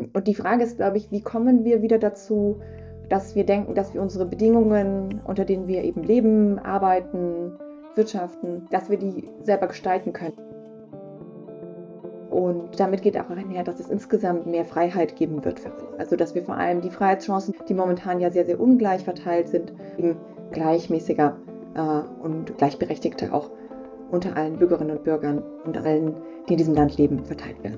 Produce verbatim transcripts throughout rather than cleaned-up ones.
Und die Frage ist, glaube ich, wie kommen wir wieder dazu, dass wir denken, dass wir unsere Bedingungen, unter denen wir eben leben, arbeiten, wirtschaften, dass wir die selber gestalten können. Und damit geht auch einher, dass es insgesamt mehr Freiheit geben wird für alle. Also dass wir vor allem die Freiheitschancen, die momentan ja sehr, sehr ungleich verteilt sind, eben gleichmäßiger äh, und gleichberechtigter auch unter allen Bürgerinnen und Bürgern und allen, die in diesem Land leben, verteilt werden.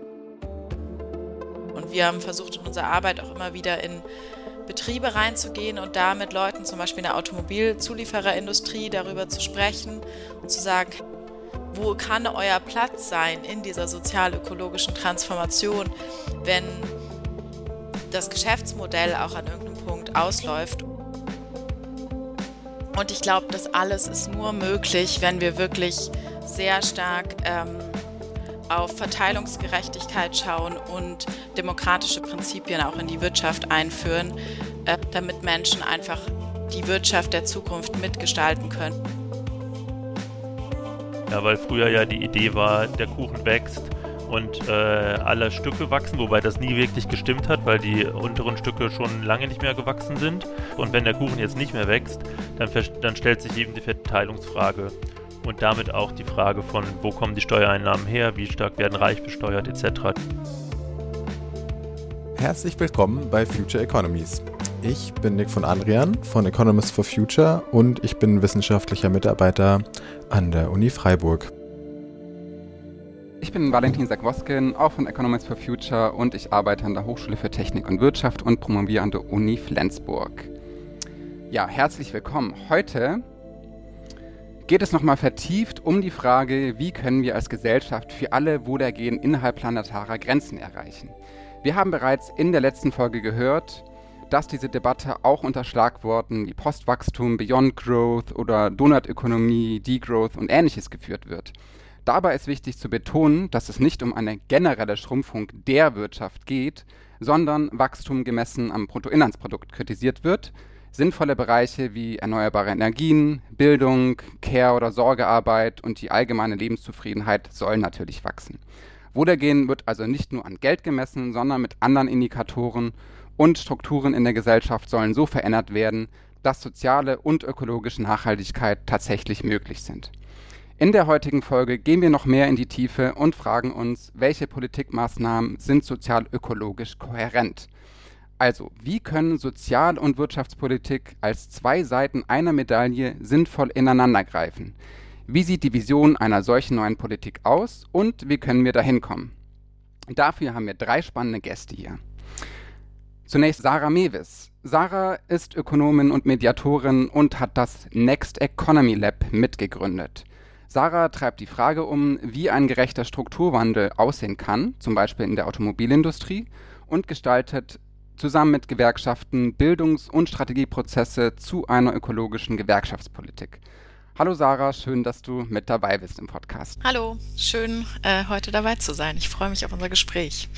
Und wir haben versucht, in unserer Arbeit auch immer wieder in Betriebe reinzugehen und da mit Leuten, zum Beispiel in der Automobilzuliefererindustrie, darüber zu sprechen und zu sagen, wo kann euer Platz sein in dieser sozial-ökologischen Transformation, wenn das Geschäftsmodell auch an irgendeinem Punkt ausläuft. Und ich glaube, das alles ist nur möglich, wenn wir wirklich sehr stark ähm, auf Verteilungsgerechtigkeit schauen und demokratische Prinzipien auch in die Wirtschaft einführen, äh, damit Menschen einfach die Wirtschaft der Zukunft mitgestalten können. Ja, weil früher ja die Idee war, der Kuchen wächst und äh, alle Stücke wachsen, wobei das nie wirklich gestimmt hat, weil die unteren Stücke schon lange nicht mehr gewachsen sind. Und wenn der Kuchen jetzt nicht mehr wächst, dann, dann stellt sich eben die Verteilungsfrage und damit auch die Frage von, wo kommen die Steuereinnahmen her, wie stark werden reich besteuert et cetera. Herzlich willkommen bei Future Economies. Ich bin Nick von Adrian von Economists for Future und ich bin wissenschaftlicher Mitarbeiter an der Uni Freiburg. Ich bin Valentin Sagwoskin, auch von Economists for Future und ich arbeite an der Hochschule für Technik und Wirtschaft und promoviere an der Uni Flensburg. Ja, herzlich willkommen. Heute geht es nochmal vertieft um die Frage, wie können wir als Gesellschaft für alle Wohlergehen innerhalb planetarer Grenzen erreichen. Wir haben bereits in der letzten Folge gehört, dass diese Debatte auch unter Schlagworten wie Postwachstum, Beyond Growth oder Donutökonomie, Degrowth und Ähnliches geführt wird. Dabei ist wichtig zu betonen, dass es nicht um eine generelle Schrumpfung der Wirtschaft geht, sondern Wachstum gemessen am Bruttoinlandsprodukt kritisiert wird. Sinnvolle Bereiche wie erneuerbare Energien, Bildung, Care- oder Sorgearbeit und die allgemeine Lebenszufriedenheit sollen natürlich wachsen. Wohlergehen wird also nicht nur an Geld gemessen, sondern mit anderen Indikatoren und Strukturen in der Gesellschaft sollen so verändert werden, dass soziale und ökologische Nachhaltigkeit tatsächlich möglich sind. In der heutigen Folge gehen wir noch mehr in die Tiefe und fragen uns, welche Politikmaßnahmen sind sozial-ökologisch kohärent? Also, wie können Sozial- und Wirtschaftspolitik als zwei Seiten einer Medaille sinnvoll ineinandergreifen? Wie sieht die Vision einer solchen neuen Politik aus und wie können wir dahin kommen? Dafür haben wir drei spannende Gäste hier. Zunächst Sarah Mewis. Sarah ist Ökonomin und Mediatorin und hat das Next Economy Lab mitgegründet. Sarah treibt die Frage um, wie ein gerechter Strukturwandel aussehen kann, zum Beispiel in der Automobilindustrie, und gestaltet zusammen mit Gewerkschaften Bildungs- und Strategieprozesse zu einer ökologischen Gewerkschaftspolitik. Hallo Sarah, schön, dass du mit dabei bist im Podcast. Hallo, schön äh, heute dabei zu sein. Ich freue mich auf unser Gespräch.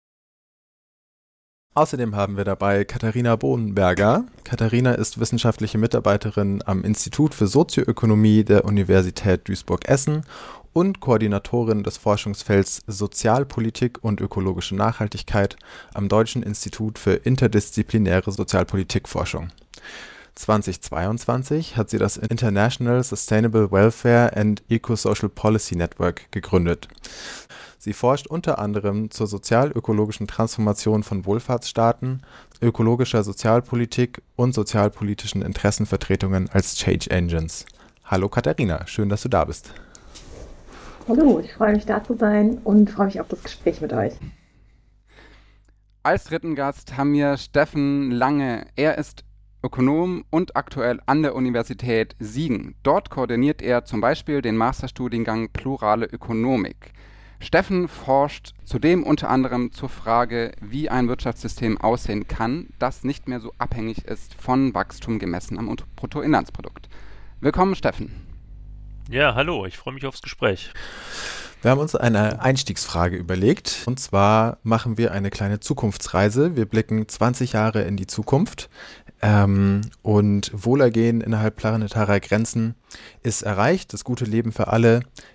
Außerdem haben wir dabei Katharina Bohnenberger. Katharina ist wissenschaftliche Mitarbeiterin am Institut für Sozioökonomie der Universität Duisburg-Essen und Koordinatorin des Forschungsfelds Sozialpolitik und ökologische Nachhaltigkeit am Deutschen Institut für interdisziplinäre Sozialpolitikforschung. zweitausendzweiundzwanzig hat sie das International Sustainable Welfare and Eco-Social Policy Network gegründet. Sie forscht unter anderem zur sozial-ökologischen Transformation von Wohlfahrtsstaaten, ökologischer Sozialpolitik und sozialpolitischen Interessenvertretungen als Change Engines. Hallo Katharina, schön, dass du da bist. Hallo, ich freue mich da zu sein und freue mich auf das Gespräch mit euch. Als dritten Gast haben wir Steffen Lange. Er ist Ökonom und aktuell an der Universität Siegen. Dort koordiniert er zum Beispiel den Masterstudiengang Plurale Ökonomik. Steffen forscht zudem unter anderem zur Frage, wie ein Wirtschaftssystem aussehen kann, das nicht mehr so abhängig ist von Wachstum gemessen am Bruttoinlandsprodukt. Willkommen, Steffen. Ja, hallo, ich freue mich aufs Gespräch. Wir haben uns eine Einstiegsfrage überlegt, und zwar machen wir eine kleine Zukunftsreise. Wir blicken zwanzig Jahre in die Zukunft. Ähm, und Wohlergehen innerhalb planetarer Grenzen ist erreicht. Das gute Leben für alle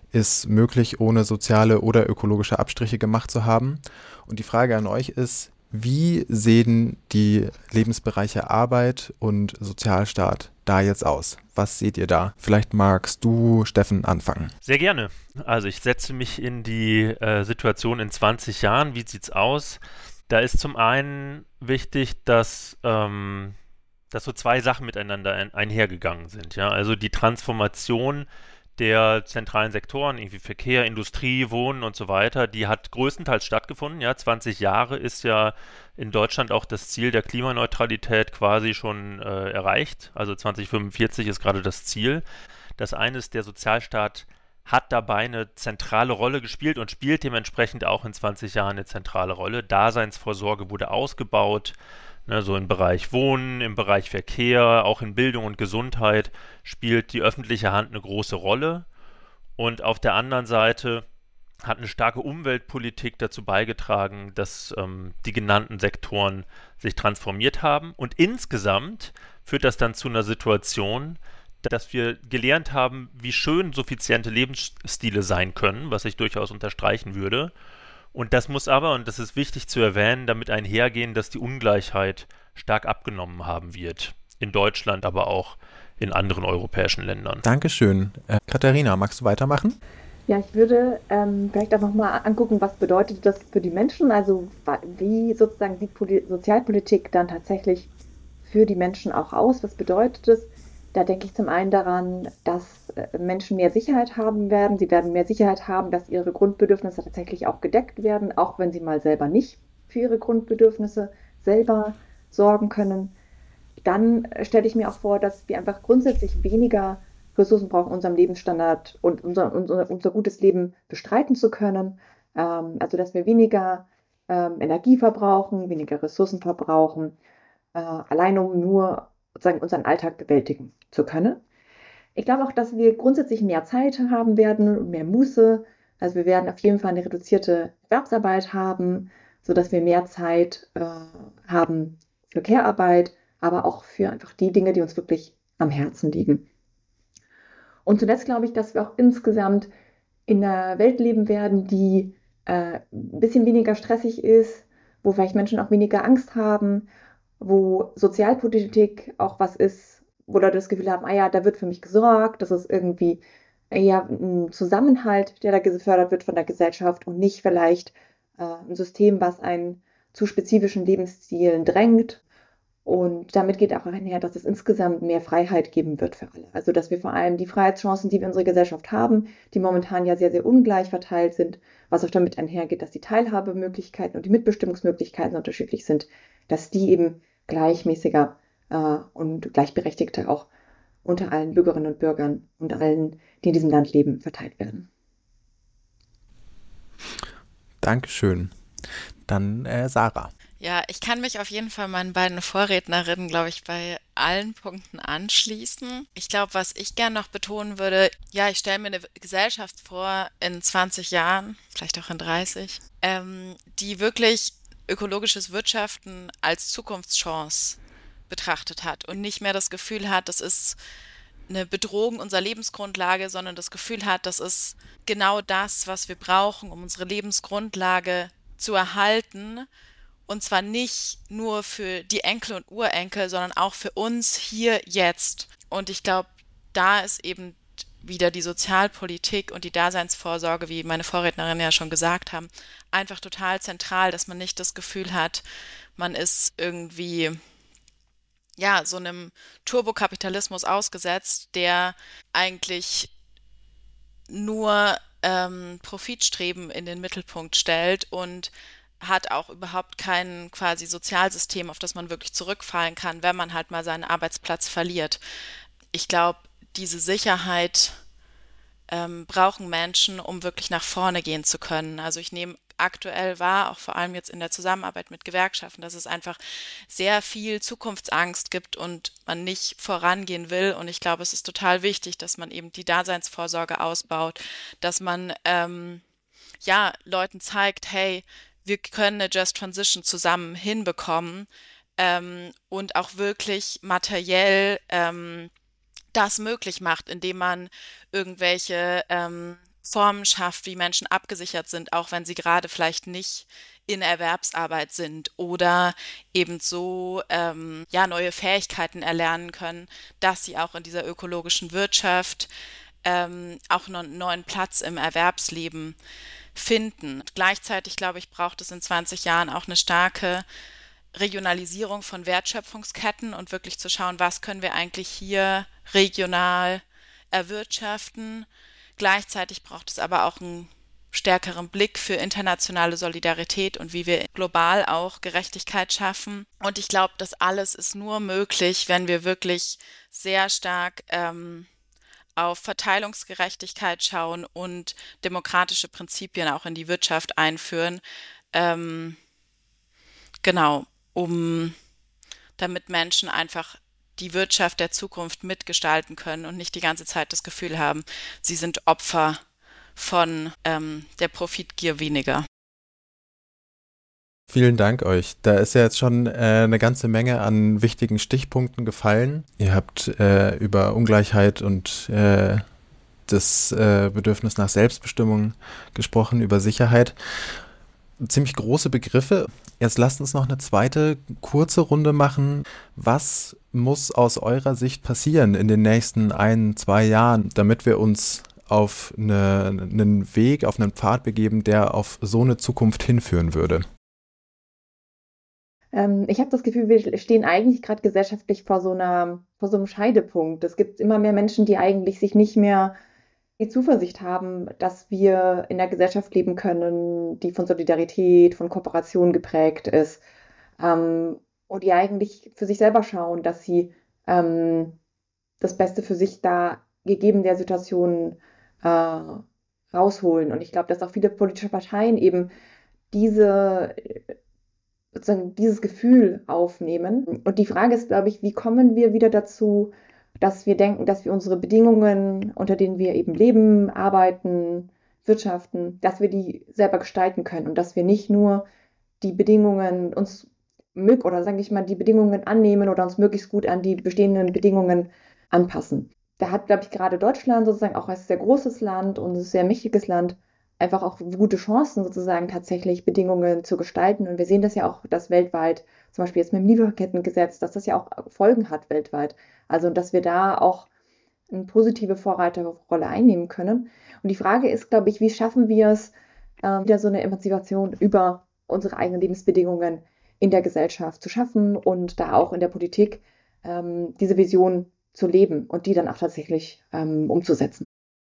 ist möglich, ohne soziale oder ökologische Abstriche gemacht zu haben. Und die Frage an euch ist, wie sehen die Lebensbereiche Arbeit und Sozialstaat da jetzt aus? Was seht ihr da? Vielleicht magst du, Steffen, anfangen. Sehr gerne. Also ich setze mich in die äh, Situation in zwanzig Jahren. Wie sieht's aus? Da ist zum einen wichtig, dass, ähm, dass so zwei Sachen miteinander ein, einhergegangen sind. Ja? Also die Transformation der zentralen Sektoren, irgendwie Verkehr, Industrie, Wohnen und so weiter, die hat größtenteils stattgefunden. Ja, zwanzig Jahre ist ja in Deutschland auch das Ziel der Klimaneutralität quasi schon äh, erreicht. Also zwanzig fünfundvierzig ist gerade das Ziel. Das eine ist, der Sozialstaat hat dabei eine zentrale Rolle gespielt und spielt dementsprechend auch in zwanzig Jahren eine zentrale Rolle. Daseinsvorsorge wurde ausgebaut. Ne, so im Bereich Wohnen, im Bereich Verkehr, auch in Bildung und Gesundheit spielt die öffentliche Hand eine große Rolle. Und auf der anderen Seite hat eine starke Umweltpolitik dazu beigetragen, dass ähm, die genannten Sektoren sich transformiert haben. Und insgesamt führt das dann zu einer Situation, dass wir gelernt haben, wie schön suffiziente Lebensstile sein können, was ich durchaus unterstreichen würde. Und das muss aber, und das ist wichtig zu erwähnen, damit einhergehen, dass die Ungleichheit stark abgenommen haben wird. In Deutschland, aber auch in anderen europäischen Ländern. Dankeschön. Äh, Katharina, magst du weitermachen? Ja, ich würde ähm, vielleicht auch nochmal angucken, was bedeutet das für die Menschen, also wie sozusagen sieht Poli- Sozialpolitik dann tatsächlich für die Menschen auch aus, was bedeutet es? Da denke ich zum einen daran, dass Menschen mehr Sicherheit haben werden. Sie werden mehr Sicherheit haben, dass ihre Grundbedürfnisse tatsächlich auch gedeckt werden, auch wenn sie mal selber nicht für ihre Grundbedürfnisse selber sorgen können. Dann stelle ich mir auch vor, dass wir einfach grundsätzlich weniger Ressourcen brauchen, unserem Lebensstandard und unser, unser, unser gutes Leben bestreiten zu können. Ähm, also dass wir weniger ähm, Energie verbrauchen, weniger Ressourcen verbrauchen, äh, allein um nur sozusagen unseren Alltag bewältigen zu können. Ich glaube auch, dass wir grundsätzlich mehr Zeit haben werden und mehr Muße. Also wir werden auf jeden Fall eine reduzierte Erwerbsarbeit haben, sodass wir mehr Zeit äh, haben für Care-Arbeit, aber auch für einfach die Dinge, die uns wirklich am Herzen liegen. Und zuletzt glaube ich, dass wir auch insgesamt in einer Welt leben werden, die äh, ein bisschen weniger stressig ist, wo vielleicht Menschen auch weniger Angst haben, wo Sozialpolitik auch was ist, wo Leute das Gefühl haben, ah ja, da wird für mich gesorgt, das ist irgendwie eher ein Zusammenhalt, der da gefördert wird von der Gesellschaft und nicht vielleicht äh, ein System, was einen zu spezifischen Lebensstilen drängt. Und damit geht auch einher, dass es insgesamt mehr Freiheit geben wird für alle. Also dass wir vor allem die Freiheitschancen, die wir in unserer Gesellschaft haben, die momentan ja sehr, sehr ungleich verteilt sind, was auch damit einhergeht, dass die Teilhabemöglichkeiten und die Mitbestimmungsmöglichkeiten unterschiedlich sind, dass die eben gleichmäßiger äh, und gleichberechtigter auch unter allen Bürgerinnen und Bürgern und allen, die in diesem Land leben, verteilt werden. Dankeschön. Dann äh, Sarah. Ja, ich kann mich auf jeden Fall meinen beiden Vorrednerinnen, glaube ich, bei allen Punkten anschließen. Ich glaube, was ich gern noch betonen würde, ja, ich stelle mir eine Gesellschaft vor in zwanzig Jahren, vielleicht auch in dreißig, ähm, die wirklich ökologisches Wirtschaften als Zukunftschance betrachtet hat und nicht mehr das Gefühl hat, das ist eine Bedrohung unserer Lebensgrundlage, sondern das Gefühl hat, das ist genau das, was wir brauchen, um unsere Lebensgrundlage zu erhalten. Und zwar nicht nur für die Enkel und Urenkel, sondern auch für uns hier jetzt. Und ich glaube, da ist eben wieder die Sozialpolitik und die Daseinsvorsorge, wie meine Vorrednerinnen ja schon gesagt haben, einfach total zentral, dass man nicht das Gefühl hat, man ist irgendwie ja so einem Turbokapitalismus ausgesetzt, der eigentlich nur ähm, Profitstreben in den Mittelpunkt stellt und hat auch überhaupt kein quasi Sozialsystem, auf das man wirklich zurückfallen kann, wenn man halt mal seinen Arbeitsplatz verliert. Ich glaube, diese Sicherheit ähm, brauchen Menschen, um wirklich nach vorne gehen zu können. Also ich nehme aktuell wahr, auch vor allem jetzt in der Zusammenarbeit mit Gewerkschaften, dass es einfach sehr viel Zukunftsangst gibt und man nicht vorangehen will. Und ich glaube, es ist total wichtig, dass man eben die Daseinsvorsorge ausbaut, dass man ähm, ja Leuten zeigt, hey, wir können eine Just Transition zusammen hinbekommen ähm, und auch wirklich materiell ähm, das möglich macht, indem man irgendwelche ähm, Formen schafft, wie Menschen abgesichert sind, auch wenn sie gerade vielleicht nicht in Erwerbsarbeit sind oder eben so ähm, ja, neue Fähigkeiten erlernen können, dass sie auch in dieser ökologischen Wirtschaft ähm, auch einen neuen Platz im Erwerbsleben finden. Und gleichzeitig, glaube ich, braucht es in zwanzig Jahren auch eine starke Regionalisierung von Wertschöpfungsketten und wirklich zu schauen, was können wir eigentlich hier regional erwirtschaften. Gleichzeitig braucht es aber auch einen stärkeren Blick für internationale Solidarität und wie wir global auch Gerechtigkeit schaffen. Und ich glaube, das alles ist nur möglich, wenn wir wirklich sehr stark ähm, auf Verteilungsgerechtigkeit schauen und demokratische Prinzipien auch in die Wirtschaft einführen. Ähm, genau, um damit Menschen einfach die Wirtschaft der Zukunft mitgestalten können und nicht die ganze Zeit das Gefühl haben, sie sind Opfer von ähm, der Profitgier weniger. Vielen Dank euch. Da ist ja jetzt schon äh, eine ganze Menge an wichtigen Stichpunkten gefallen. Ihr habt äh, über Ungleichheit und äh, das äh, Bedürfnis nach Selbstbestimmung gesprochen, über Sicherheit. Ziemlich große Begriffe. Jetzt lasst uns noch eine zweite kurze Runde machen. Was muss aus eurer Sicht passieren in den nächsten ein, zwei Jahren, damit wir uns auf eine, einen Weg, auf einen Pfad begeben, der auf so eine Zukunft hinführen würde? Ähm, ich habe das Gefühl, wir stehen eigentlich gerade gesellschaftlich vor so einer, vor so einem Scheidepunkt. Es gibt immer mehr Menschen, die eigentlich sich nicht mehr die Zuversicht haben, dass wir in einer Gesellschaft leben können, die von Solidarität, von Kooperation geprägt ist, ähm, und die eigentlich für sich selber schauen, dass sie ähm, das Beste für sich da gegeben der Situation äh, rausholen. Und ich glaube, dass auch viele politische Parteien eben diese, sozusagen dieses Gefühl aufnehmen. Und die Frage ist, glaube ich, wie kommen wir wieder dazu, dass wir denken, dass wir unsere Bedingungen, unter denen wir eben leben, arbeiten, wirtschaften, dass wir die selber gestalten können und dass wir nicht nur die Bedingungen uns mög oder sage ich mal die Bedingungen annehmen oder uns möglichst gut an die bestehenden Bedingungen anpassen. Da hat, glaube ich, gerade Deutschland sozusagen auch als sehr großes Land und ein sehr mächtiges Land einfach auch gute Chancen sozusagen tatsächlich Bedingungen zu gestalten. Und wir sehen das ja auch, dass weltweit, zum Beispiel jetzt mit dem Lieferkettengesetz, dass das ja auch Folgen hat weltweit. Also, dass wir da auch eine positive Vorreiterrolle einnehmen können. Und die Frage ist, glaube ich, wie schaffen wir es, äh, wieder so eine Emanzipation über unsere eigenen Lebensbedingungen in der Gesellschaft zu schaffen und da auch in der Politik ähm, diese Vision zu leben und die dann auch tatsächlich ähm, umzusetzen.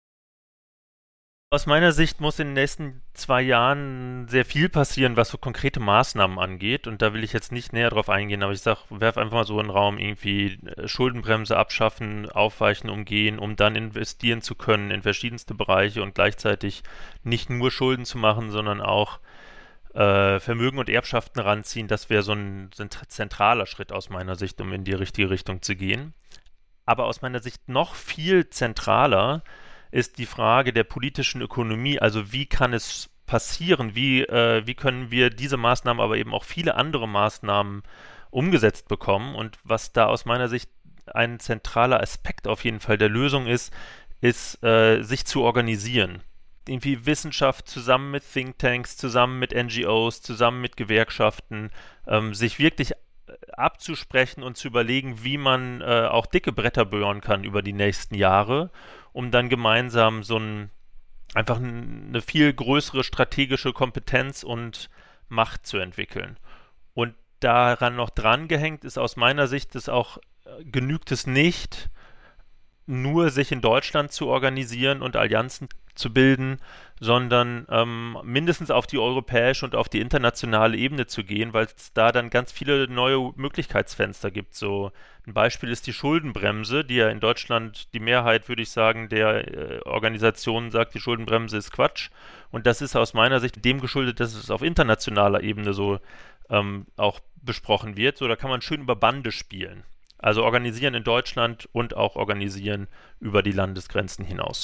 Aus meiner Sicht muss in den nächsten zwei Jahren sehr viel passieren, was so konkrete Maßnahmen angeht. Und da will ich jetzt nicht näher drauf eingehen, aber ich sage, werf einfach mal so in den Raum, irgendwie Schuldenbremse abschaffen, aufweichen, umgehen, um dann investieren zu können in verschiedenste Bereiche und gleichzeitig nicht nur Schulden zu machen, sondern auch äh, Vermögen und Erbschaften ranziehen. Das wäre so ein, so ein zentraler Schritt aus meiner Sicht, um in die richtige Richtung zu gehen. Aber aus meiner Sicht noch viel zentraler ist die Frage der politischen Ökonomie, also wie kann es passieren, wie, äh, wie können wir diese Maßnahmen, aber eben auch viele andere Maßnahmen umgesetzt bekommen, und was da aus meiner Sicht ein zentraler Aspekt auf jeden Fall der Lösung ist, ist, äh, sich zu organisieren. Irgendwie Wissenschaft zusammen mit Thinktanks, zusammen mit N G Os, zusammen mit Gewerkschaften, ähm, sich wirklich abzusprechen und zu überlegen, wie man äh, auch dicke Bretter bohren kann über die nächsten Jahre, um dann gemeinsam so ein, einfach eine viel größere strategische Kompetenz und Macht zu entwickeln. Und daran noch dran gehängt ist aus meiner Sicht, ist auch, äh, genügt es nicht, nur sich in Deutschland zu organisieren und Allianzen zu bilden, sondern ähm, mindestens auf die europäische und auf die internationale Ebene zu gehen, weil es da dann ganz viele neue Möglichkeitsfenster gibt. So ein Beispiel ist die Schuldenbremse, die ja in Deutschland die Mehrheit, würde ich sagen, der äh, Organisationen sagt, die Schuldenbremse ist Quatsch. Und das ist aus meiner Sicht dem geschuldet, dass es auf internationaler Ebene so ähm, auch besprochen wird. So, da kann man schön über Bande spielen. Also organisieren in Deutschland und auch organisieren über die Landesgrenzen hinaus.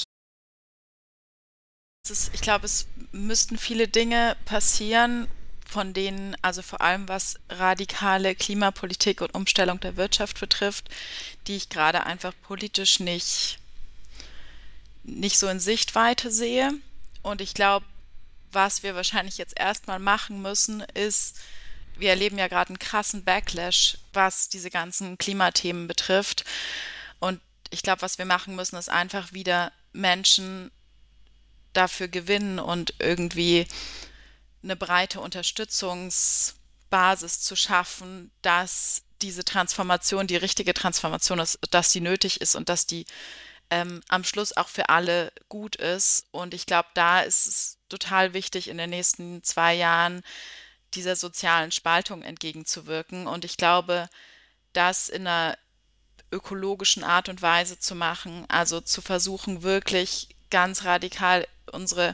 Ich glaube, es müssten viele Dinge passieren, von denen, also vor allem was radikale Klimapolitik und Umstellung der Wirtschaft betrifft, die ich gerade einfach politisch nicht, nicht so in Sichtweite sehe. Und ich glaube, was wir wahrscheinlich jetzt erstmal machen müssen, ist, wir erleben ja gerade einen krassen Backlash, was diese ganzen Klimathemen betrifft. Und ich glaube, was wir machen müssen, ist einfach wieder Menschen dafür gewinnen und irgendwie eine breite Unterstützungsbasis zu schaffen, dass diese Transformation die richtige Transformation ist, dass die nötig ist und dass die ähm, am Schluss auch für alle gut ist. Und ich glaube, da ist es total wichtig, in den nächsten zwei Jahren dieser sozialen Spaltung entgegenzuwirken. Und ich glaube, das in einer ökologischen Art und Weise zu machen, also zu versuchen, wirklich ganz radikal unsere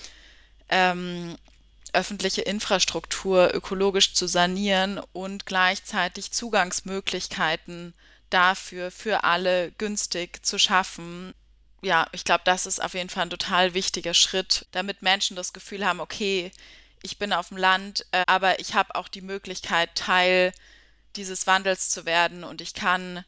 ähm, öffentliche Infrastruktur ökologisch zu sanieren und gleichzeitig Zugangsmöglichkeiten dafür für alle günstig zu schaffen. Ja, ich glaube, das ist auf jeden Fall ein total wichtiger Schritt, damit Menschen das Gefühl haben, okay, ich bin auf dem Land, äh, aber ich habe auch die Möglichkeit, Teil dieses Wandels zu werden und ich kann,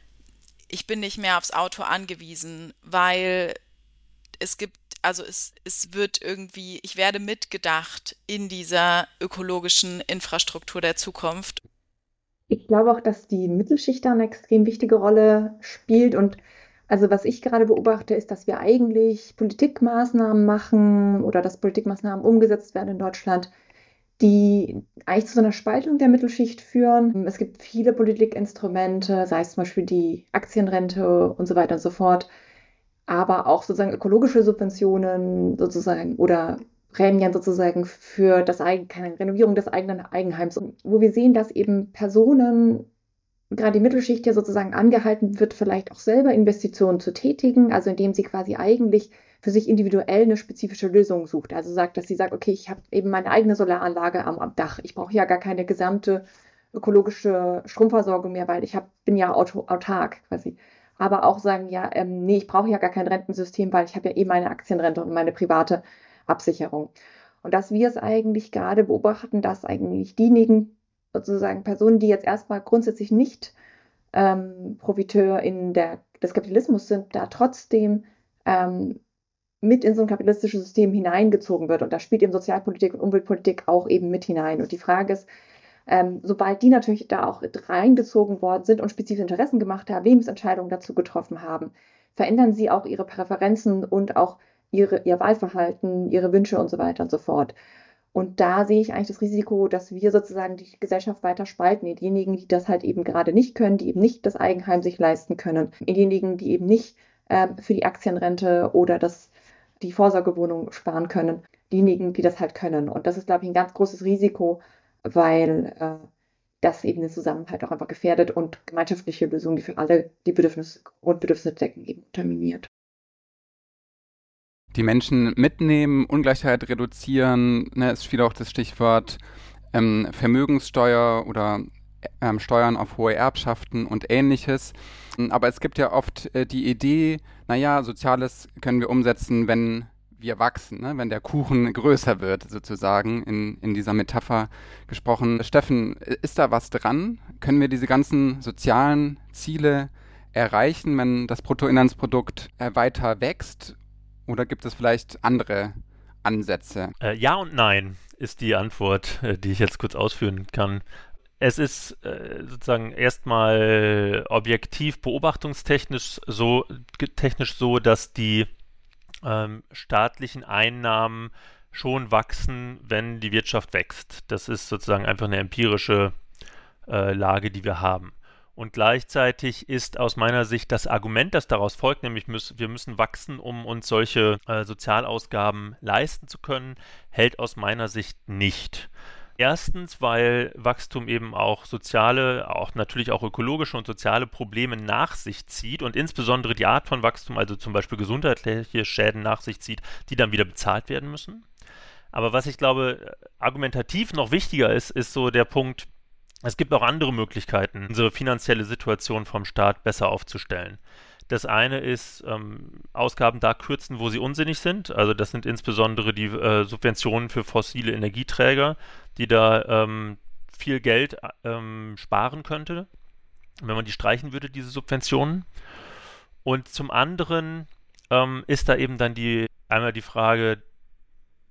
ich bin nicht mehr aufs Auto angewiesen, weil es gibt, also es, es wird irgendwie, ich werde mitgedacht in dieser ökologischen Infrastruktur der Zukunft. Ich glaube auch, dass die Mittelschicht da eine extrem wichtige Rolle spielt. Und also was ich gerade beobachte, ist, dass wir eigentlich Politikmaßnahmen machen oder dass Politikmaßnahmen umgesetzt werden in Deutschland, die eigentlich zu so einer Spaltung der Mittelschicht führen. Es gibt viele Politikinstrumente, sei es zum Beispiel die Aktienrente und so weiter und so fort, aber auch sozusagen ökologische Subventionen sozusagen oder Prämien sozusagen für das eigene, keine Renovierung des eigenen Eigenheims, wo wir sehen, dass eben Personen, gerade die Mittelschicht ja sozusagen angehalten wird, vielleicht auch selber Investitionen zu tätigen, also indem sie quasi eigentlich für sich individuell eine spezifische Lösung sucht. Also sagt, dass sie sagt, okay, ich habe eben meine eigene Solaranlage am, am Dach. Ich brauche ja gar keine gesamte ökologische Stromversorgung mehr, weil ich hab, bin ja auto, autark quasi. Aber auch sagen, ja, ähm, nee, ich brauche ja gar kein Rentensystem, weil ich habe ja eh meine Aktienrente und meine private Absicherung. Und dass wir es eigentlich gerade beobachten, dass eigentlich diejenigen sozusagen Personen, die jetzt erstmal grundsätzlich nicht ähm, Profiteur in der, des Kapitalismus sind, da trotzdem ähm, mit in so ein kapitalistisches System hineingezogen wird. Und da spielt eben Sozialpolitik und Umweltpolitik auch eben mit hinein. Und die Frage ist, ähm, sobald die natürlich da auch reingezogen worden sind und spezifische Interessen gemacht haben, Lebensentscheidungen dazu getroffen haben, verändern sie auch ihre Präferenzen und auch ihre, ihr Wahlverhalten, ihre Wünsche und so weiter und so fort. Und da sehe ich eigentlich das Risiko, dass wir sozusagen die Gesellschaft weiter spalten. Diejenigen, die das halt eben gerade nicht können, die eben nicht das Eigenheim sich leisten können. Diejenigen, die eben nicht äh, für die Aktienrente oder das, die Vorsorgewohnung sparen können. Diejenigen, die das halt können. Und das ist, glaube ich, ein ganz großes Risiko, weil äh, das eben den Zusammenhalt auch einfach gefährdet und gemeinschaftliche Lösungen, die für alle die Bedürfnisse, Grundbedürfnisse decken, eben unterminiert. Die Menschen mitnehmen, Ungleichheit reduzieren, ne, ist viel auch das Stichwort ähm, Vermögenssteuer oder ähm, Steuern auf hohe Erbschaften und Ähnliches. Aber es gibt ja oft äh, die Idee, naja, Soziales können wir umsetzen, wenn wir wachsen, ne? Wenn der Kuchen größer wird, sozusagen, in, in dieser Metapher gesprochen. Steffen, ist da was dran? Können wir diese ganzen sozialen Ziele erreichen, wenn das Bruttoinlandsprodukt äh, weiter wächst? Oder gibt es vielleicht andere Ansätze? Äh, ja und nein ist die Antwort, äh, die ich jetzt kurz ausführen kann. Es ist äh, sozusagen erstmal objektiv beobachtungstechnisch so, technisch so, dass die ähm, staatlichen Einnahmen schon wachsen, wenn die Wirtschaft wächst. Das ist sozusagen einfach eine empirische äh, Lage, die wir haben. Und gleichzeitig ist aus meiner Sicht das Argument, das daraus folgt, nämlich müß, wir müssen wachsen, um uns solche äh, Sozialausgaben leisten zu können, hält aus meiner Sicht nicht. Erstens, weil Wachstum eben auch soziale, auch natürlich auch ökologische und soziale Probleme nach sich zieht und insbesondere die Art von Wachstum, also zum Beispiel gesundheitliche Schäden nach sich zieht, die dann wieder bezahlt werden müssen. Aber was ich glaube, argumentativ noch wichtiger ist, ist so der Punkt, es gibt auch andere Möglichkeiten, unsere finanzielle Situation vom Staat besser aufzustellen. Das eine ist, ähm, Ausgaben da kürzen, wo sie unsinnig sind. Also das sind insbesondere die äh, Subventionen für fossile Energieträger, die da ähm, viel Geld ähm, sparen könnte, wenn man die streichen würde, diese Subventionen. Und zum anderen ähm, ist da eben dann die einmal die Frage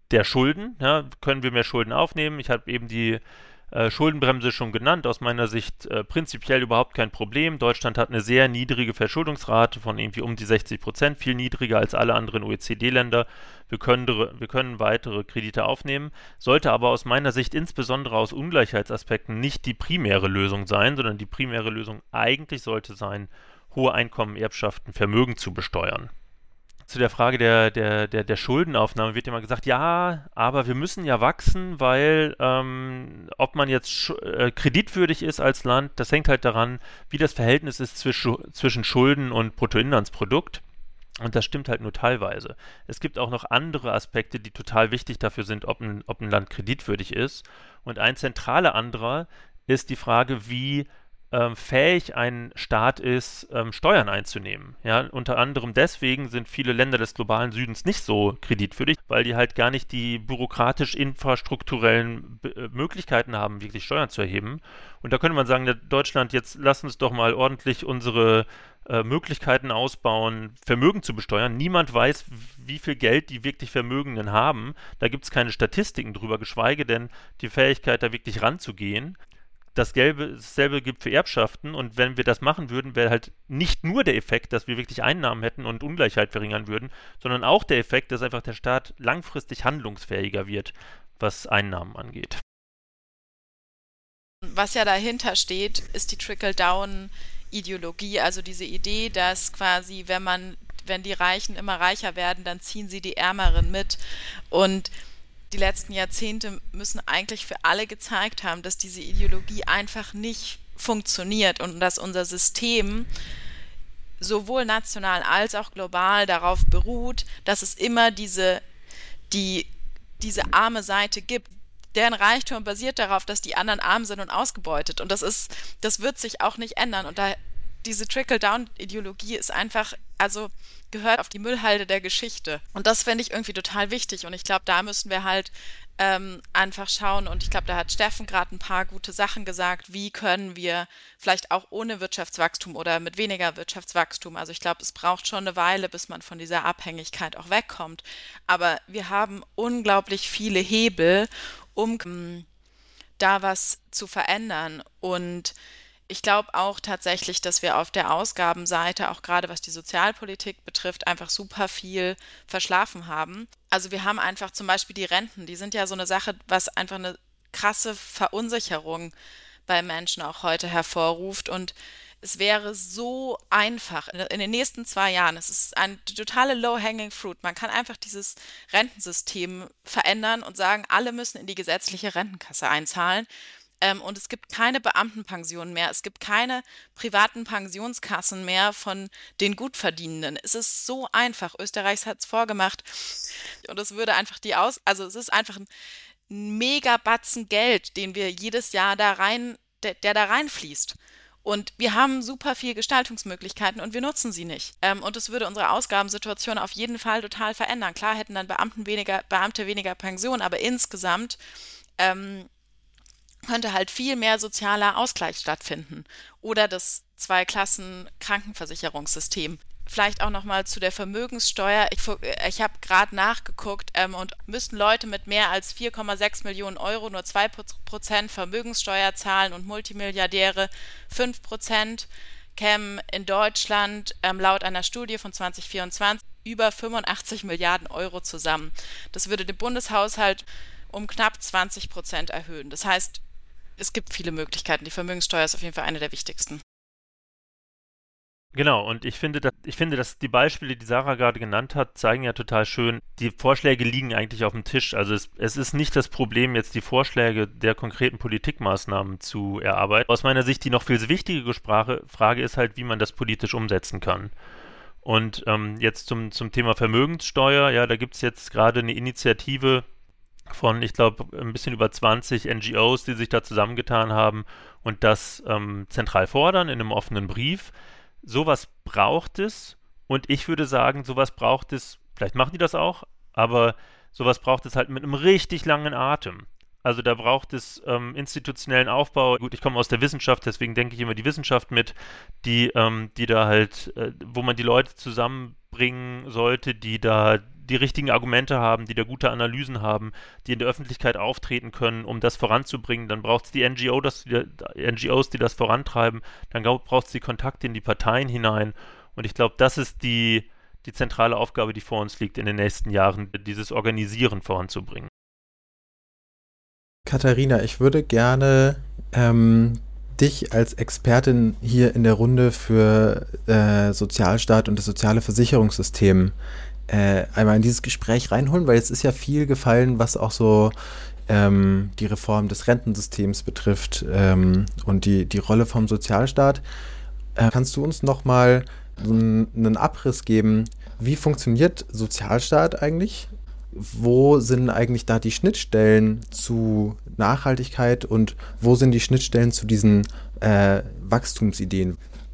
der Schulden. Ja, können wir mehr Schulden aufnehmen? Ich habe eben die äh, Schuldenbremse schon genannt. Aus meiner Sicht äh, prinzipiell überhaupt kein Problem. Deutschland hat eine sehr niedrige Verschuldungsrate von irgendwie um die sechzig Prozent, viel niedriger als alle anderen O E C D-Länder. Wir können, wir können weitere Kredite aufnehmen, sollte aber aus meiner Sicht insbesondere aus Ungleichheitsaspekten nicht die primäre Lösung sein, sondern die primäre Lösung eigentlich sollte sein, hohe Einkommen, Erbschaften, Vermögen zu besteuern. Zu der Frage der, der, der, der Schuldenaufnahme wird immer gesagt, ja, aber wir müssen ja wachsen, weil ähm, ob man jetzt sch- äh, kreditwürdig ist als Land, das hängt halt daran, wie das Verhältnis ist zwischen, zwischen Schulden und Bruttoinlandsprodukt. Und das stimmt halt nur teilweise. Es gibt auch noch andere Aspekte, die total wichtig dafür sind, ob ein, ob ein Land kreditwürdig ist. Und ein zentraler anderer ist die Frage, wie ähm, fähig ein Staat ist, ähm, Steuern einzunehmen. Ja, unter anderem deswegen sind viele Länder des globalen Südens nicht so kreditwürdig, weil die halt gar nicht die bürokratisch-infrastrukturellen B- Möglichkeiten haben, wirklich Steuern zu erheben. Und da könnte man sagen, ja, Deutschland, jetzt lass uns doch mal ordentlich unsere äh, Möglichkeiten ausbauen, Vermögen zu besteuern. Niemand weiß, wie viel Geld die wirklich Vermögenden haben. Da gibt es keine Statistiken drüber, geschweige denn die Fähigkeit, da wirklich ranzugehen. Das Gelbe, dasselbe gilt für Erbschaften, und wenn wir das machen würden, wäre halt nicht nur der Effekt, dass wir wirklich Einnahmen hätten und Ungleichheit verringern würden, sondern auch der Effekt, dass einfach der Staat langfristig handlungsfähiger wird, was Einnahmen angeht. Was ja dahinter steht, ist die Trickle-Down-Ideologie, also diese Idee, dass quasi, wenn man, wenn die Reichen immer reicher werden, dann ziehen sie die Ärmeren mit. Und die letzten Jahrzehnte müssen eigentlich für alle gezeigt haben, dass diese Ideologie einfach nicht funktioniert und dass unser System sowohl national als auch global darauf beruht, dass es immer diese, die, diese arme Seite gibt. Deren Reichtum basiert darauf, dass die anderen arm sind und ausgebeutet. Und das ist, das wird sich auch nicht ändern. Und da diese Trickle-Down-Ideologie ist einfach, also gehört auf die Müllhalde der Geschichte. Und das finde ich irgendwie total wichtig. Und ich glaube, da müssen wir halt ähm, einfach schauen. Und ich glaube, da hat Steffen gerade ein paar gute Sachen gesagt. Wie können wir vielleicht auch ohne Wirtschaftswachstum oder mit weniger Wirtschaftswachstum, also ich glaube, es braucht schon eine Weile, bis man von dieser Abhängigkeit auch wegkommt. Aber wir haben unglaublich viele Hebel, um ähm, da was zu verändern. Und ich glaube auch tatsächlich, dass wir auf der Ausgabenseite, auch gerade was die Sozialpolitik betrifft, einfach super viel verschlafen haben. Also wir haben einfach zum Beispiel die Renten, die sind ja so eine Sache, was einfach eine krasse Verunsicherung bei Menschen auch heute hervorruft. Und es wäre so einfach in den nächsten zwei Jahren, es ist eine totale low-hanging fruit, man kann einfach dieses Rentensystem verändern und sagen, alle müssen in die gesetzliche Rentenkasse einzahlen. Ähm, und es gibt keine Beamtenpensionen mehr, es gibt keine privaten Pensionskassen mehr von den Gutverdienenden. Es ist so einfach. Österreich hat es vorgemacht und es würde einfach die Aus... Also es ist einfach ein mega Batzen Geld, den wir jedes Jahr da rein, der, der da reinfließt. Und wir haben super viel Gestaltungsmöglichkeiten und wir nutzen sie nicht. Ähm, und es würde unsere Ausgabensituation auf jeden Fall total verändern. Klar hätten dann Beamten weniger, Beamte weniger Pension, aber insgesamt ähm, könnte halt viel mehr sozialer Ausgleich stattfinden. Oder das Zwei-Klassen-Krankenversicherungssystem. Vielleicht auch nochmal zu der Vermögenssteuer. Ich, ich habe gerade nachgeguckt ähm, und müssten Leute mit mehr als vier Komma sechs Millionen Euro nur zwei Prozent Vermögenssteuer zahlen und Multimilliardäre fünf Prozent, kämen in Deutschland ähm, laut einer Studie von zwanzig vierundzwanzig über fünfundachtzig Milliarden Euro zusammen. Das würde den Bundeshaushalt um knapp zwanzig Prozent erhöhen. Das heißt, es gibt viele Möglichkeiten. Die Vermögenssteuer ist auf jeden Fall eine der wichtigsten. Genau, und ich finde, dass, ich finde, dass die Beispiele, die Sarah gerade genannt hat, zeigen ja total schön, die Vorschläge liegen eigentlich auf dem Tisch. Also es, es ist nicht das Problem, jetzt die Vorschläge der konkreten Politikmaßnahmen zu erarbeiten. Aus meiner Sicht die noch viel wichtigere Sprache, Frage ist halt, wie man das politisch umsetzen kann. Und ähm, jetzt zum, zum Thema Vermögenssteuer, ja, da gibt es jetzt gerade eine Initiative von, ich glaube, ein bisschen über zwanzig N G Os, die sich da zusammengetan haben und das ähm, zentral fordern in einem offenen Brief. Sowas braucht es, und ich würde sagen, sowas braucht es, vielleicht machen die das auch, aber sowas braucht es halt mit einem richtig langen Atem. Also da braucht es ähm, institutionellen Aufbau. Gut, ich komme aus der Wissenschaft, deswegen denke ich immer die Wissenschaft mit, die, ähm, die da halt, äh, wo man die Leute zusammenbringen sollte, die da die richtigen Argumente haben, die da gute Analysen haben, die in der Öffentlichkeit auftreten können, um das voranzubringen. Dann braucht es die N G O, das, die, N G Os, die das vorantreiben. Dann braucht es die Kontakte in die Parteien hinein. Und ich glaube, das ist die, die zentrale Aufgabe, die vor uns liegt in den nächsten Jahren, dieses Organisieren voranzubringen. Katharina, ich würde gerne ähm, dich als Expertin hier in der Runde für äh, Sozialstaat und das soziale Versicherungssystem äh, einmal in dieses Gespräch reinholen, weil es ist ja viel gefallen, was auch so ähm, die Reform des Rentensystems betrifft ähm, und die, die Rolle vom Sozialstaat. Äh, kannst du uns nochmal einen Abriss geben, wie funktioniert Sozialstaat eigentlich? Wo sind eigentlich da die Schnittstellen zu Nachhaltigkeit und wo sind die Schnittstellen zu diesen äh, Wachstumsideen?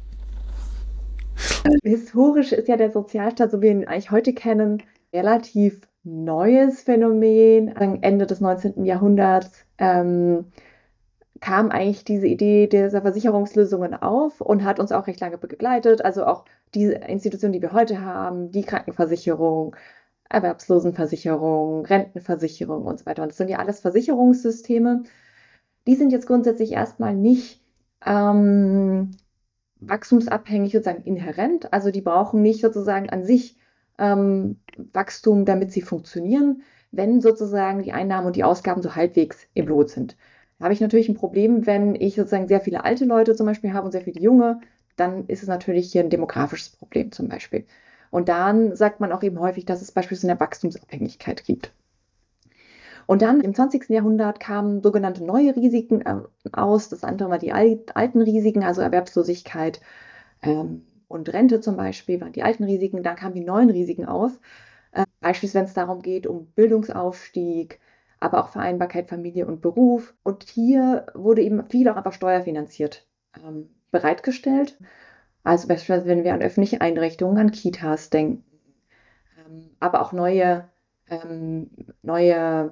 Historisch ist ja der Sozialstaat, so wie wir ihn eigentlich heute kennen, relativ neues Phänomen. Ende des neunzehnten Jahrhunderts ähm, kam eigentlich diese Idee dieser Versicherungslösungen auf und hat uns auch recht lange begleitet. Also auch diese Institutionen, die wir heute haben, die Krankenversicherung, Erwerbslosenversicherung, Rentenversicherung und so weiter. Und das sind ja alles Versicherungssysteme. Die sind jetzt grundsätzlich erstmal nicht ähm, wachstumsabhängig sozusagen inhärent. Also die brauchen nicht sozusagen an sich ähm, Wachstum, damit sie funktionieren, wenn sozusagen die Einnahmen und die Ausgaben so halbwegs im Lot sind. Da habe ich natürlich ein Problem, wenn ich sozusagen sehr viele alte Leute zum Beispiel habe und sehr viele junge, dann ist es natürlich hier ein demografisches Problem zum Beispiel. Und dann sagt man auch eben häufig, dass es beispielsweise eine Wachstumsabhängigkeit gibt. Und dann im zwanzigsten Jahrhundert kamen sogenannte neue Risiken äh, aus. Das andere war die alten Risiken, also Erwerbslosigkeit ähm, und Rente zum Beispiel, waren die alten Risiken. Dann kamen die neuen Risiken auf. Äh, beispielsweise, wenn es darum geht, um Bildungsaufstieg, aber auch Vereinbarkeit Familie und Beruf. Und hier wurde eben viel auch einfach steuerfinanziert ähm, bereitgestellt. Also beispielsweise, wenn wir an öffentliche Einrichtungen, an Kitas denken, ähm, aber auch neue, ähm, neue,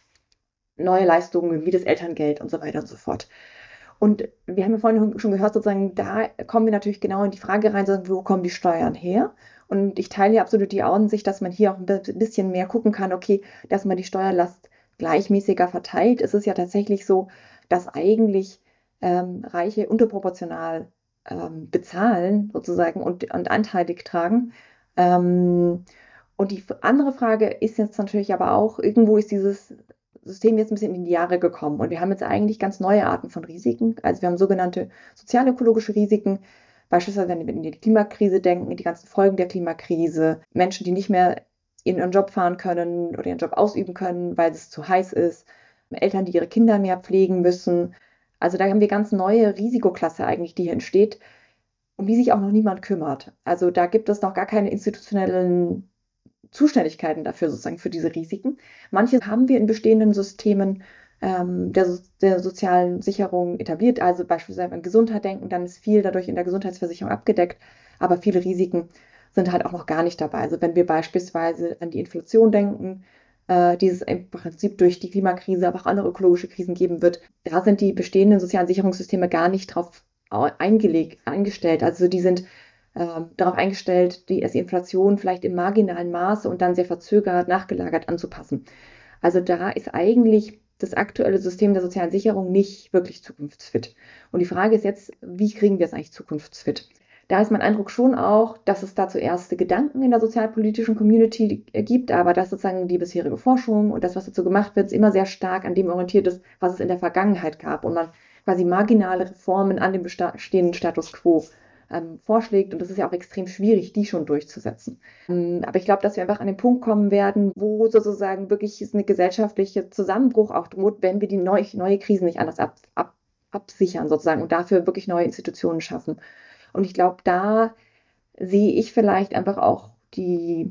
neue Leistungen wie das Elterngeld und so weiter und so fort. Und wir haben ja vorhin schon gehört, sozusagen, da kommen wir natürlich genau in die Frage rein, wo kommen die Steuern her? Und ich teile hier absolut die Ansicht, dass man hier auch ein bisschen mehr gucken kann, okay, dass man die Steuerlast gleichmäßiger verteilt. Es ist ja tatsächlich so, dass eigentlich ähm, Reiche unterproportional ähm, bezahlen sozusagen und, und anteilig tragen. Ähm, und die andere Frage ist jetzt natürlich aber auch, irgendwo ist dieses System jetzt ein bisschen in die Jahre gekommen und wir haben jetzt eigentlich ganz neue Arten von Risiken. Also wir haben sogenannte sozialökologische Risiken, beispielsweise wenn wir in die Klimakrise denken, die ganzen Folgen der Klimakrise, Menschen, die nicht mehr in ihren Job fahren können oder ihren Job ausüben können, weil es zu heiß ist, Eltern, die ihre Kinder mehr pflegen müssen. Also da haben wir ganz neue Risikoklasse eigentlich, die hier entsteht, um die sich auch noch niemand kümmert. Also da gibt es noch gar keine institutionellen Zuständigkeiten dafür, sozusagen für diese Risiken. Manche haben wir in bestehenden Systemen ähm, der, so der sozialen Sicherung etabliert, also beispielsweise an Gesundheit denken, dann ist viel dadurch in der Gesundheitsversicherung abgedeckt, aber viele Risiken sind halt auch noch gar nicht dabei. Also wenn wir beispielsweise an die Inflation denken, äh, die es im Prinzip durch die Klimakrise, aber auch andere ökologische Krisen geben wird, da sind die bestehenden sozialen Sicherungssysteme gar nicht drauf eingelegt, eingestellt. Also die sind äh, darauf eingestellt, die Inflation vielleicht im marginalen Maße und dann sehr verzögert, nachgelagert anzupassen. Also da ist eigentlich das aktuelle System der sozialen Sicherung nicht wirklich zukunftsfit. Und die Frage ist jetzt, wie kriegen wir es eigentlich zukunftsfit? Da ist mein Eindruck schon auch, dass es dazu erste Gedanken in der sozialpolitischen Community gibt, aber dass sozusagen die bisherige Forschung und das, was dazu gemacht wird, immer sehr stark an dem orientiert ist, was es in der Vergangenheit gab und man quasi marginale Reformen an dem bestehenden Status quo ähm, vorschlägt. Und das ist ja auch extrem schwierig, die schon durchzusetzen. Ähm, aber ich glaube, dass wir einfach an den Punkt kommen werden, wo sozusagen wirklich eine gesellschaftliche Zusammenbruch auch droht, wenn wir die neu, neue Krisen nicht anders ab, ab, absichern sozusagen und dafür wirklich neue Institutionen schaffen. Und ich glaube, da sehe ich vielleicht einfach auch die,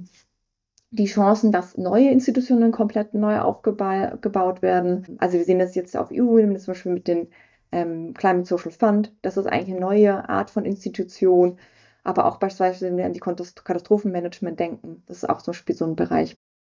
die Chancen, dass neue Institutionen komplett neu aufgebaut werden. Also wir sehen das jetzt auf E U-Ebene zum Beispiel mit dem ähm, Climate Social Fund. Das ist eigentlich eine neue Art von Institution. Aber auch beispielsweise, wenn wir an die Katastrophenmanagement denken, das ist auch zum Beispiel so ein Bereich.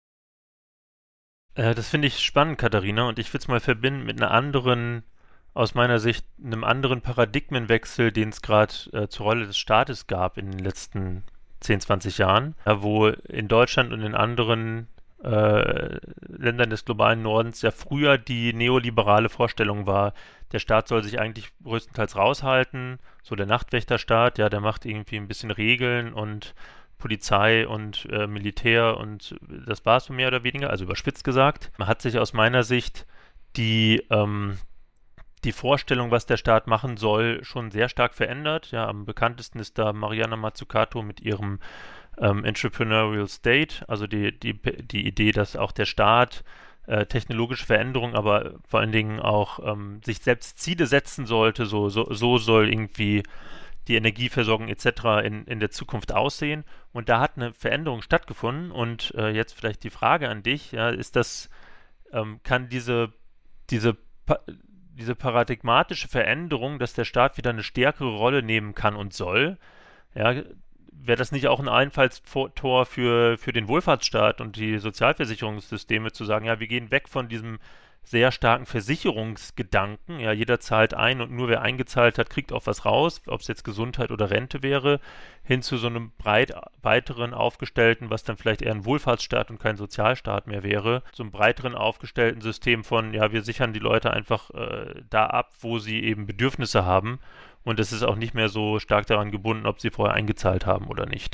Äh, das finde ich spannend, Katharina. Und ich würde es mal verbinden mit einer anderen, aus meiner Sicht, einem anderen Paradigmenwechsel, den es gerade äh, zur Rolle des Staates gab in den letzten zehn, zwanzig Jahren, wo in Deutschland und in anderen äh, Ländern des globalen Nordens ja früher die neoliberale Vorstellung war, der Staat soll sich eigentlich größtenteils raushalten, so der Nachtwächterstaat, ja, der macht irgendwie ein bisschen Regeln und Polizei und äh, Militär und das war es so mehr oder weniger, also überspitzt gesagt. Man hat sich aus meiner Sicht die, ähm, die Vorstellung, was der Staat machen soll, schon sehr stark verändert. Ja, am bekanntesten ist da Mariana Mazzucato mit ihrem ähm, Entrepreneurial State, also die, die, die Idee, dass auch der Staat äh, technologische Veränderungen, aber vor allen Dingen auch ähm, sich selbst Ziele setzen sollte, so, so, so soll irgendwie die Energieversorgung et cetera in, in der Zukunft aussehen. Und da hat eine Veränderung stattgefunden. Und äh, jetzt vielleicht die Frage an dich, ja, ist das, ähm, kann diese, diese, diese paradigmatische Veränderung, dass der Staat wieder eine stärkere Rolle nehmen kann und soll, ja, wäre das nicht auch ein Einfallstor für, für den Wohlfahrtsstaat und die Sozialversicherungssysteme zu sagen, ja, wir gehen weg von diesem sehr starken Versicherungsgedanken, ja, jeder zahlt ein und nur wer eingezahlt hat, kriegt auch was raus, ob es jetzt Gesundheit oder Rente wäre, hin zu so einem breit weiteren aufgestellten, was dann vielleicht eher ein Wohlfahrtsstaat und kein Sozialstaat mehr wäre, so einem breiteren aufgestellten System von, ja, wir sichern die Leute einfach äh, da ab, wo sie eben Bedürfnisse haben und es ist auch nicht mehr so stark daran gebunden, ob sie vorher eingezahlt haben oder nicht.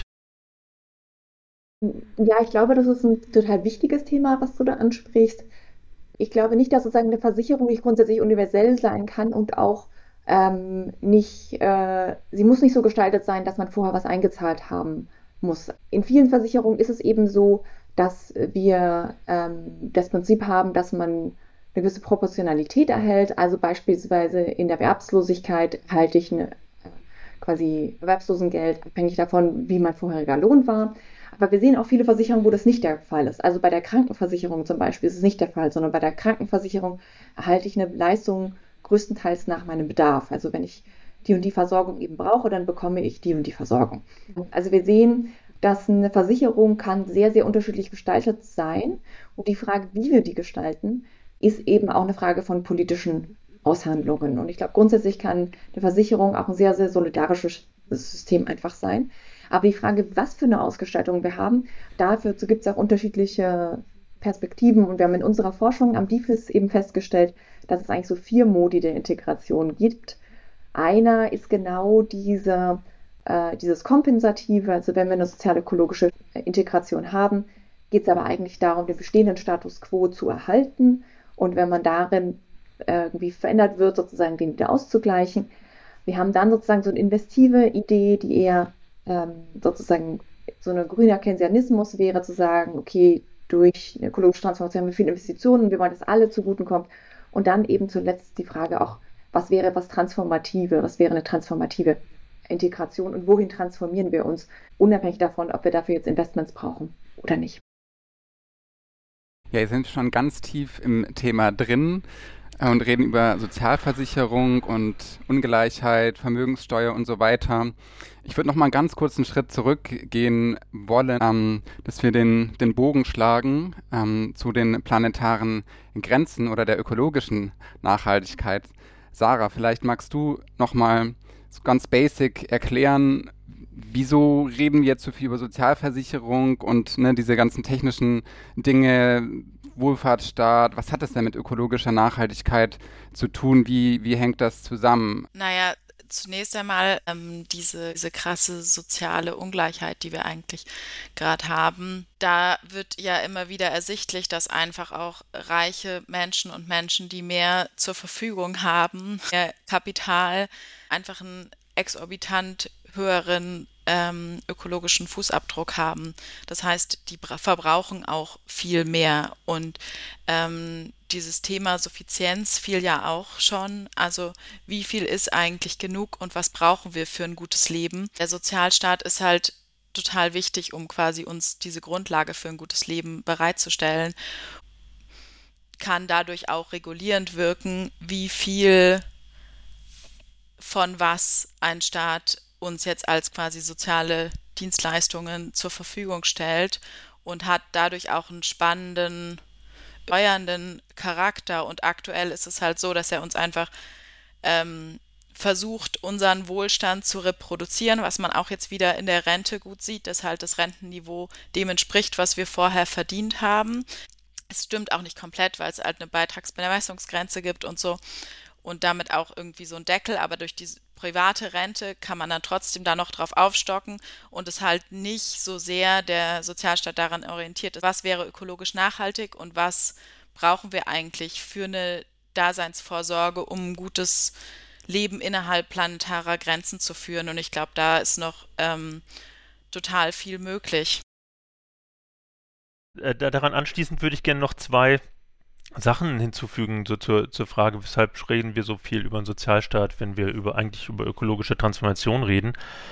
Ja, ich glaube, das ist ein total wichtiges Thema, was du da ansprichst. Ich glaube nicht, dass sozusagen eine Versicherung nicht grundsätzlich universell sein kann und auch ähm, nicht, äh, sie muss nicht so gestaltet sein, dass man vorher was eingezahlt haben muss. In vielen Versicherungen ist es eben so, dass wir ähm, das Prinzip haben, dass man eine gewisse Proportionalität erhält. Also beispielsweise in der Erwerbslosigkeit erhalte ich eine, quasi Erwerbslosengeld, abhängig davon, wie mein vorheriger Lohn war. Aber wir sehen auch viele Versicherungen, wo das nicht der Fall ist. Also bei der Krankenversicherung zum Beispiel ist es nicht der Fall, sondern bei der Krankenversicherung erhalte ich eine Leistung größtenteils nach meinem Bedarf. Also wenn ich die und die Versorgung eben brauche, dann bekomme ich die und die Versorgung. Also wir sehen, dass eine Versicherung kann sehr, sehr unterschiedlich gestaltet sein. Und die Frage, wie wir die gestalten, ist eben auch eine Frage von politischen Aushandlungen. Und ich glaube, grundsätzlich kann eine Versicherung auch ein sehr, sehr solidarisches System einfach sein. Aber die Frage, was für eine Ausgestaltung wir haben, dafür gibt es auch unterschiedliche Perspektiven. Und wir haben in unserer Forschung am D I F I S eben festgestellt, dass es eigentlich so vier Modi der Integration gibt. Einer ist genau diese, äh, dieses Kompensative, also wenn wir eine sozial-ökologische Integration haben, geht es aber eigentlich darum, den bestehenden Status quo zu erhalten. Und wenn man darin irgendwie verändert wird, sozusagen den wieder auszugleichen. Wir haben dann sozusagen so eine investive Idee, die eher sozusagen so ein grüner Keynesianismus wäre, zu sagen, okay, durch eine ökologische Transformation haben wir viele Investitionen, wir wollen, dass alle zugutekommt. Und dann eben zuletzt die Frage auch, was wäre was Transformative, was wäre eine transformative Integration und wohin transformieren wir uns, unabhängig davon, ob wir dafür jetzt Investments brauchen oder nicht. Ja, ihr seid schon ganz tief im Thema drin und reden über Sozialversicherung und Ungleichheit, Vermögenssteuer und so weiter. Ich würde noch mal einen ganz kurzen Schritt zurückgehen wollen, ähm, dass wir den, den Bogen schlagen ähm, zu den planetaren Grenzen oder der ökologischen Nachhaltigkeit. Sarah, vielleicht magst du noch mal so ganz basic erklären, wieso reden wir jetzt so viel über Sozialversicherung und ne, diese ganzen technischen Dinge, Wohlfahrtsstaat, was hat das denn mit ökologischer Nachhaltigkeit zu tun? Wie, wie hängt das zusammen? Naja, zunächst einmal ähm, diese, diese krasse soziale Ungleichheit, die wir eigentlich gerade haben. Da wird ja immer wieder ersichtlich, dass einfach auch reiche Menschen und Menschen, die mehr zur Verfügung haben, mehr Kapital, einfach einen exorbitant höheren ähm, ökologischen Fußabdruck haben. Das heißt, die bra- verbrauchen auch viel mehr. Und ähm, dieses Thema Suffizienz fiel ja auch schon. Also wie viel ist eigentlich genug und was brauchen wir für ein gutes Leben? Der Sozialstaat ist halt total wichtig, um quasi uns diese Grundlage für ein gutes Leben bereitzustellen. Kann dadurch auch regulierend wirken, wie viel von was ein Staat uns jetzt als quasi soziale Dienstleistungen zur Verfügung stellt und hat dadurch auch einen spannenden, steuernden Charakter. Und aktuell ist es halt so, dass er uns einfach ähm, versucht, unseren Wohlstand zu reproduzieren, was man auch jetzt wieder in der Rente gut sieht, dass halt das Rentenniveau dem entspricht, was wir vorher verdient haben. Es stimmt auch nicht komplett, weil es halt eine Beitragsbemessungsgrenze gibt und so und damit auch irgendwie so ein Deckel, aber durch diese private Rente kann man dann trotzdem da noch drauf aufstocken und es halt nicht so sehr der Sozialstaat daran orientiert ist, was wäre ökologisch nachhaltig und was brauchen wir eigentlich für eine Daseinsvorsorge, um ein gutes Leben innerhalb planetarer Grenzen zu führen. Und ich glaube, da ist noch ähm, total viel möglich. Äh, daran anschließend würde ich gerne noch zwei Sachen hinzufügen, so zur, zur Frage, weshalb reden wir so viel über einen Sozialstaat, wenn wir über eigentlich über ökologische Transformation reden.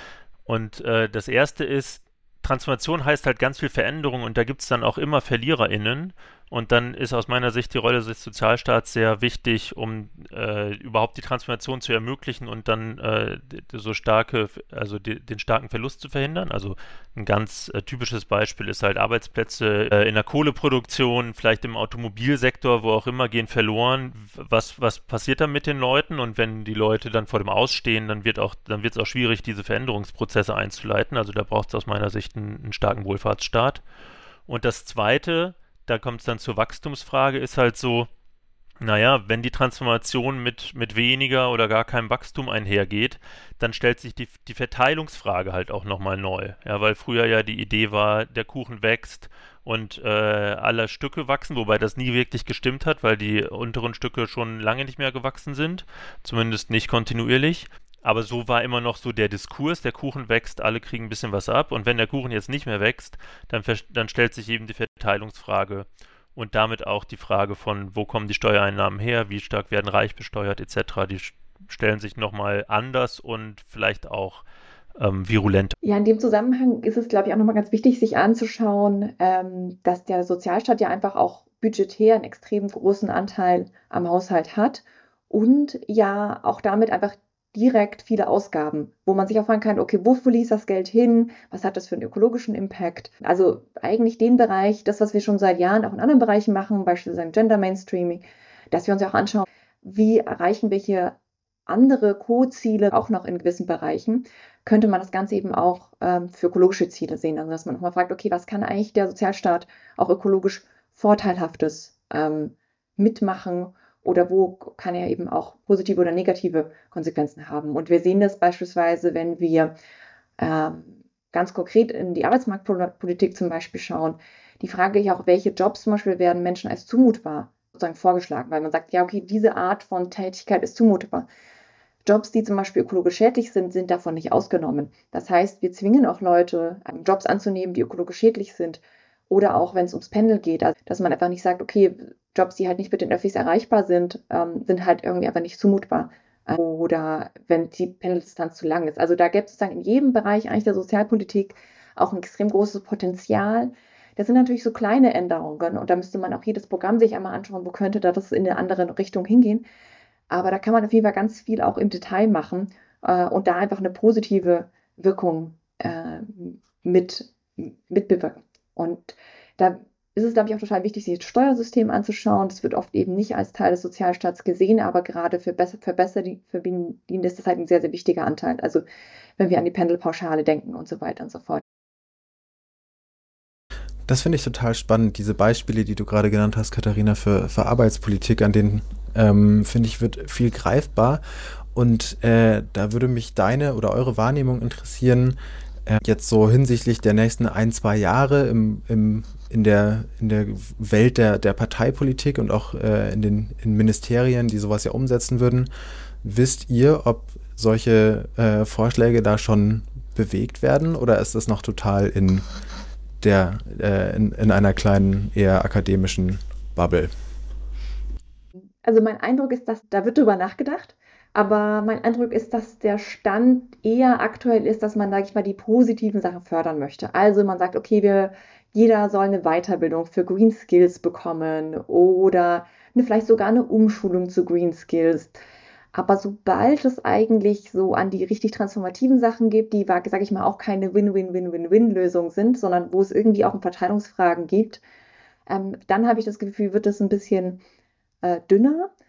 Und äh, das erste ist, Transformation heißt halt ganz viel Veränderung und da gibt es dann auch immer VerliererInnen. Und dann ist aus meiner Sicht die Rolle des Sozialstaats sehr wichtig, um äh, überhaupt die Transformation zu ermöglichen und dann äh, so starke, also die, den starken Verlust zu verhindern. Also ein ganz äh, typisches Beispiel ist halt Arbeitsplätze äh, in der Kohleproduktion, vielleicht im Automobilsektor, wo auch immer, gehen verloren. Was, was passiert dann mit den Leuten? Und wenn die Leute dann vor dem Ausstehen, dann wird auch, dann wird es auch schwierig, diese Veränderungsprozesse einzuleiten. Also da braucht es aus meiner Sicht einen, einen starken Wohlfahrtsstaat. Und das Zweite, da kommt es dann zur Wachstumsfrage, ist halt so, naja, wenn die Transformation mit, mit weniger oder gar keinem Wachstum einhergeht, dann stellt sich die, die Verteilungsfrage halt auch nochmal neu. Ja, weil früher ja die Idee war, der Kuchen wächst und äh, alle Stücke wachsen, wobei das nie wirklich gestimmt hat, weil die unteren Stücke schon lange nicht mehr gewachsen sind, zumindest nicht kontinuierlich. Aber so war immer noch so der Diskurs, der Kuchen wächst, alle kriegen ein bisschen was ab. Und wenn der Kuchen jetzt nicht mehr wächst, dann, dann stellt sich eben die Verteilungsfrage und damit auch die Frage von, wo kommen die Steuereinnahmen her, wie stark werden reich besteuert et cetera. Die stellen sich nochmal anders und vielleicht auch ähm, virulenter. Ja, in dem Zusammenhang ist es, glaube ich, auch nochmal ganz wichtig, sich anzuschauen, ähm, dass der Sozialstaat ja einfach auch budgetär einen extrem großen Anteil am Haushalt hat und ja auch damit einfach direkt viele Ausgaben, wo man sich auch fragen kann, okay, wo fließt das Geld hin? Was hat das für einen ökologischen Impact? Also eigentlich den Bereich, das, was wir schon seit Jahren auch in anderen Bereichen machen, beispielsweise Gender Mainstreaming, dass wir uns auch anschauen, wie erreichen wir hier andere Co-Ziele auch noch in gewissen Bereichen, könnte man das Ganze eben auch ähm, für ökologische Ziele sehen. Also dass man auch mal fragt, okay, was kann eigentlich der Sozialstaat auch ökologisch Vorteilhaftes ähm, mitmachen? Oder wo kann er eben auch positive oder negative Konsequenzen haben? Und wir sehen das beispielsweise, wenn wir ähm, ganz konkret in die Arbeitsmarktpolitik zum Beispiel schauen. Die Frage ist ja auch, welche Jobs zum Beispiel werden Menschen als zumutbar sozusagen vorgeschlagen, weil man sagt, ja, okay, diese Art von Tätigkeit ist zumutbar. Jobs, die zum Beispiel ökologisch schädlich sind, sind davon nicht ausgenommen. Das heißt, wir zwingen auch Leute, Jobs anzunehmen, die ökologisch schädlich sind. Oder auch, wenn es ums Pendeln geht, also, dass man einfach nicht sagt, okay, Jobs, die halt nicht mit den Öffis erreichbar sind, ähm, sind halt irgendwie einfach nicht zumutbar. Oder wenn die Pendeldistanz zu lang ist. Also da gibt es sozusagen in jedem Bereich eigentlich der Sozialpolitik auch ein extrem großes Potenzial. Das sind natürlich so kleine Änderungen und da müsste man auch jedes Programm sich einmal anschauen, wo könnte da das in eine andere Richtung hingehen. Aber da kann man auf jeden Fall ganz viel auch im Detail machen äh, und da einfach eine positive Wirkung äh, mit, mitbewirken. Und da ist es, glaube ich, auch total wichtig, sich das Steuersystem anzuschauen. Das wird oft eben nicht als Teil des Sozialstaats gesehen, aber gerade für besser, für besser verdienen ist das halt ein sehr, sehr wichtiger Anteil. Also wenn wir an die Pendelpauschale denken und so weiter und so fort. Das finde ich total spannend, diese Beispiele, die du gerade genannt hast, Katharina, für, für Arbeitspolitik, an denen, ähm, finde ich, wird viel greifbar. Und äh, da würde mich deine oder eure Wahrnehmung interessieren, äh, jetzt so hinsichtlich der nächsten ein, zwei Jahre im, im, in, der, in der Welt der, der Parteipolitik und auch äh, in den in Ministerien, die sowas ja umsetzen würden. Wisst ihr, ob solche äh, Vorschläge da schon bewegt werden oder ist das noch total in der äh, in, in einer kleinen, eher akademischen Bubble? Also mein Eindruck ist, dass da wird drüber nachgedacht, aber mein Eindruck ist, dass der Stand eher aktuell ist, dass man, sage ich mal, die positiven Sachen fördern möchte. Also man sagt, okay, wir, jeder soll eine Weiterbildung für Green Skills bekommen oder eine, vielleicht sogar eine Umschulung zu Green Skills. Aber sobald es eigentlich so an die richtig transformativen Sachen gibt, die, sage ich mal, auch keine Win-Win-Win-Win-Win-Lösung sind, sondern wo es irgendwie auch um Verteilungsfragen gibt, ähm, dann habe ich das Gefühl, wird es ein bisschen äh, dünner.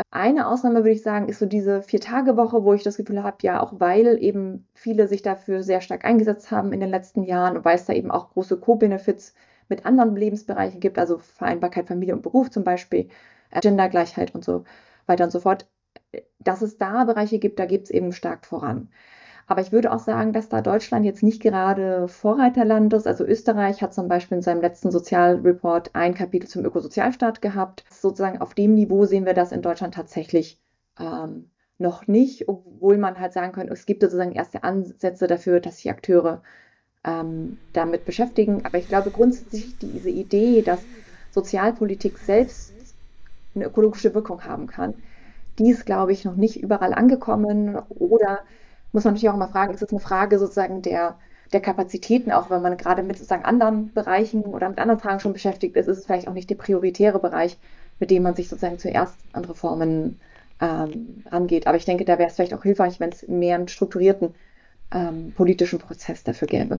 Eine Ausnahme, würde ich sagen, ist so diese Vier-Tage-Woche, wo ich das Gefühl habe, ja, auch weil eben viele sich dafür sehr stark eingesetzt haben in den letzten Jahren und weil es da eben auch große Co-Benefits mit anderen Lebensbereichen gibt, also Vereinbarkeit Familie und Beruf zum Beispiel, Gendergleichheit und so weiter und so fort, dass es da Bereiche gibt, da gibt es eben stark voran. Aber ich würde auch sagen, dass da Deutschland jetzt nicht gerade Vorreiterland ist. Also Österreich hat zum Beispiel in seinem letzten Sozialreport ein Kapitel zum Ökosozialstaat gehabt. Sozusagen auf dem Niveau sehen wir das in Deutschland tatsächlich ähm, noch nicht, obwohl man halt sagen könnte, es gibt sozusagen erste Ansätze dafür, dass sich Akteure ähm, damit beschäftigen. Aber ich glaube grundsätzlich diese Idee, dass Sozialpolitik selbst eine ökologische Wirkung haben kann, die ist, glaube ich, noch nicht überall angekommen. Oder muss man natürlich auch mal fragen, ist es eine Frage sozusagen der, der Kapazitäten, auch wenn man gerade mit sozusagen anderen Bereichen oder mit anderen Fragen schon beschäftigt ist, ist es vielleicht auch nicht der prioritäre Bereich, mit dem man sich sozusagen zuerst an Reformen ähm, rangeht. Aber ich denke, da wäre es vielleicht auch hilfreich, wenn es mehr einen strukturierten ähm, politischen Prozess dafür gäbe.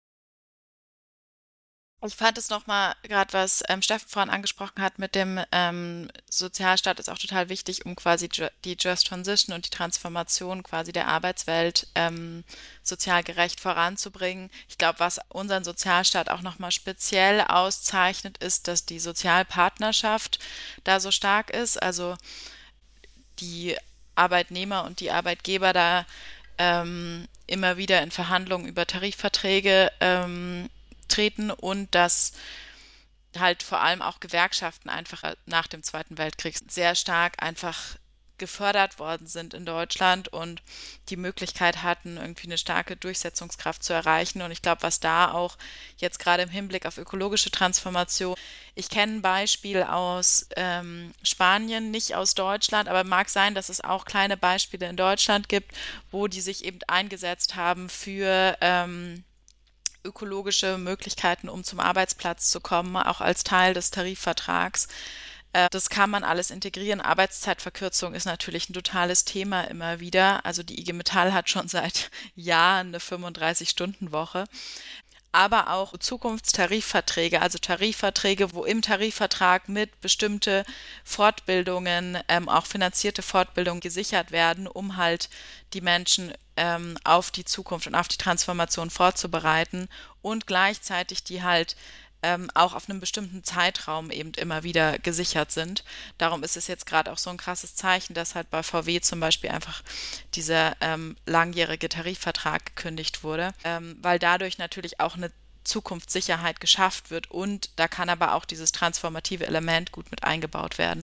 Ich fand es nochmal, gerade was ähm, Steffen vorhin angesprochen hat mit dem ähm, Sozialstaat, ist auch total wichtig, um quasi ju- die Just Transition und die Transformation quasi der Arbeitswelt ähm, sozial gerecht voranzubringen. Ich glaube, was unseren Sozialstaat auch nochmal speziell auszeichnet, ist, dass die Sozialpartnerschaft da so stark ist. Also die Arbeitnehmer und die Arbeitgeber da ähm, immer wieder in Verhandlungen über Tarifverträge ähm, treten und dass halt vor allem auch Gewerkschaften einfach nach dem Zweiten Weltkrieg sehr stark einfach gefördert worden sind in Deutschland und die Möglichkeit hatten, irgendwie eine starke Durchsetzungskraft zu erreichen. Und ich glaube, was da auch jetzt gerade im Hinblick auf ökologische Transformation, ich kenne ein Beispiel aus ähm, Spanien, nicht aus Deutschland, aber mag sein, dass es auch kleine Beispiele in Deutschland gibt, wo die sich eben eingesetzt haben für ähm, ökologische Möglichkeiten, um zum Arbeitsplatz zu kommen, auch als Teil des Tarifvertrags. Äh, Das kann man alles integrieren. Arbeitszeitverkürzung ist natürlich ein totales Thema immer wieder. Also die I G Metall hat schon seit Jahren eine fünfunddreißig-Stunden-Woche. Aber auch Zukunftstarifverträge, also Tarifverträge, wo im Tarifvertrag mit bestimmte Fortbildungen, ähm, auch finanzierte Fortbildungen gesichert werden, um halt die Menschen ähm, auf die Zukunft und auf die Transformation vorzubereiten und gleichzeitig die halt ähm, auch auf einem bestimmten Zeitraum eben immer wieder gesichert sind. Darum ist es jetzt gerade auch so ein krasses Zeichen, dass halt bei V W zum Beispiel einfach dieser ähm, langjährige Tarifvertrag gekündigt wurde, ähm, weil dadurch natürlich auch eine Zukunftssicherheit geschafft wird und da kann aber auch dieses transformative Element gut mit eingebaut werden.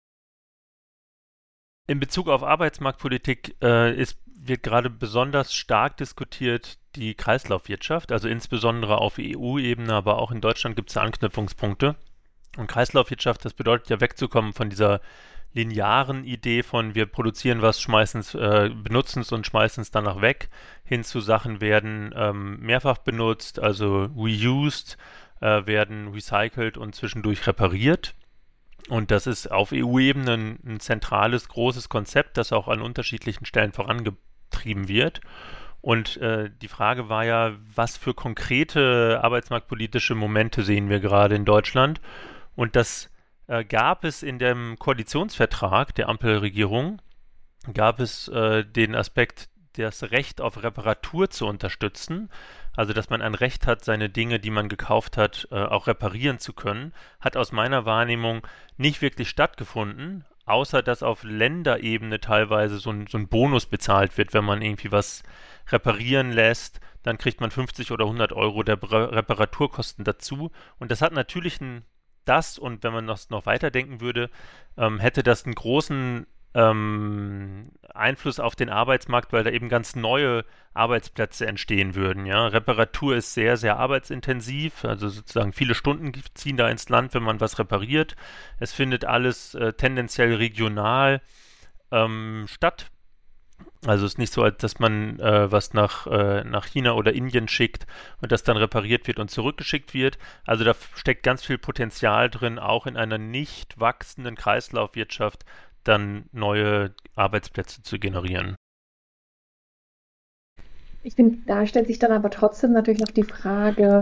In Bezug auf Arbeitsmarktpolitik äh, ist, wird gerade besonders stark diskutiert die Kreislaufwirtschaft, also insbesondere auf E U-Ebene, aber auch in Deutschland gibt es Anknüpfungspunkte. Und Kreislaufwirtschaft, das bedeutet ja wegzukommen von dieser linearen Idee von wir produzieren was, schmeißen es, äh, benutzen es und schmeißen es danach weg, hin zu Sachen werden ähm, mehrfach benutzt, also reused, äh, werden recycelt und zwischendurch repariert. Und das ist auf E U-Ebene ein, ein zentrales, großes Konzept, das auch an unterschiedlichen Stellen vorangetrieben wird. Und äh, die Frage war ja, was für konkrete arbeitsmarktpolitische Momente sehen wir gerade in Deutschland? Und das äh, gab es in dem Koalitionsvertrag der Ampelregierung, gab es äh, den Aspekt, das Recht auf Reparatur zu unterstützen. Also, dass man ein Recht hat, seine Dinge, die man gekauft hat, äh, auch reparieren zu können, hat aus meiner Wahrnehmung nicht wirklich stattgefunden, außer dass auf Länderebene teilweise so ein, so ein Bonus bezahlt wird, wenn man irgendwie was reparieren lässt, dann kriegt man fünfzig oder hundert Euro der Bre- Reparaturkosten dazu. Und das hat natürlich ein, das, und wenn man das noch weiterdenken würde, ähm, hätte das einen großen ähm, Einfluss auf den Arbeitsmarkt, weil da eben ganz neue Arbeitsplätze entstehen würden. Ja? Reparatur ist sehr, sehr arbeitsintensiv, also sozusagen viele Stunden ziehen da ins Land, wenn man was repariert. Es findet alles äh, tendenziell regional ähm, statt. Also es ist nicht so, als dass man äh, was nach, äh, nach China oder Indien schickt und das dann repariert wird und zurückgeschickt wird. Also da steckt ganz viel Potenzial drin, auch in einer nicht wachsenden Kreislaufwirtschaft dann neue Arbeitsplätze zu generieren. Ich finde, da stellt sich dann aber trotzdem natürlich noch die Frage,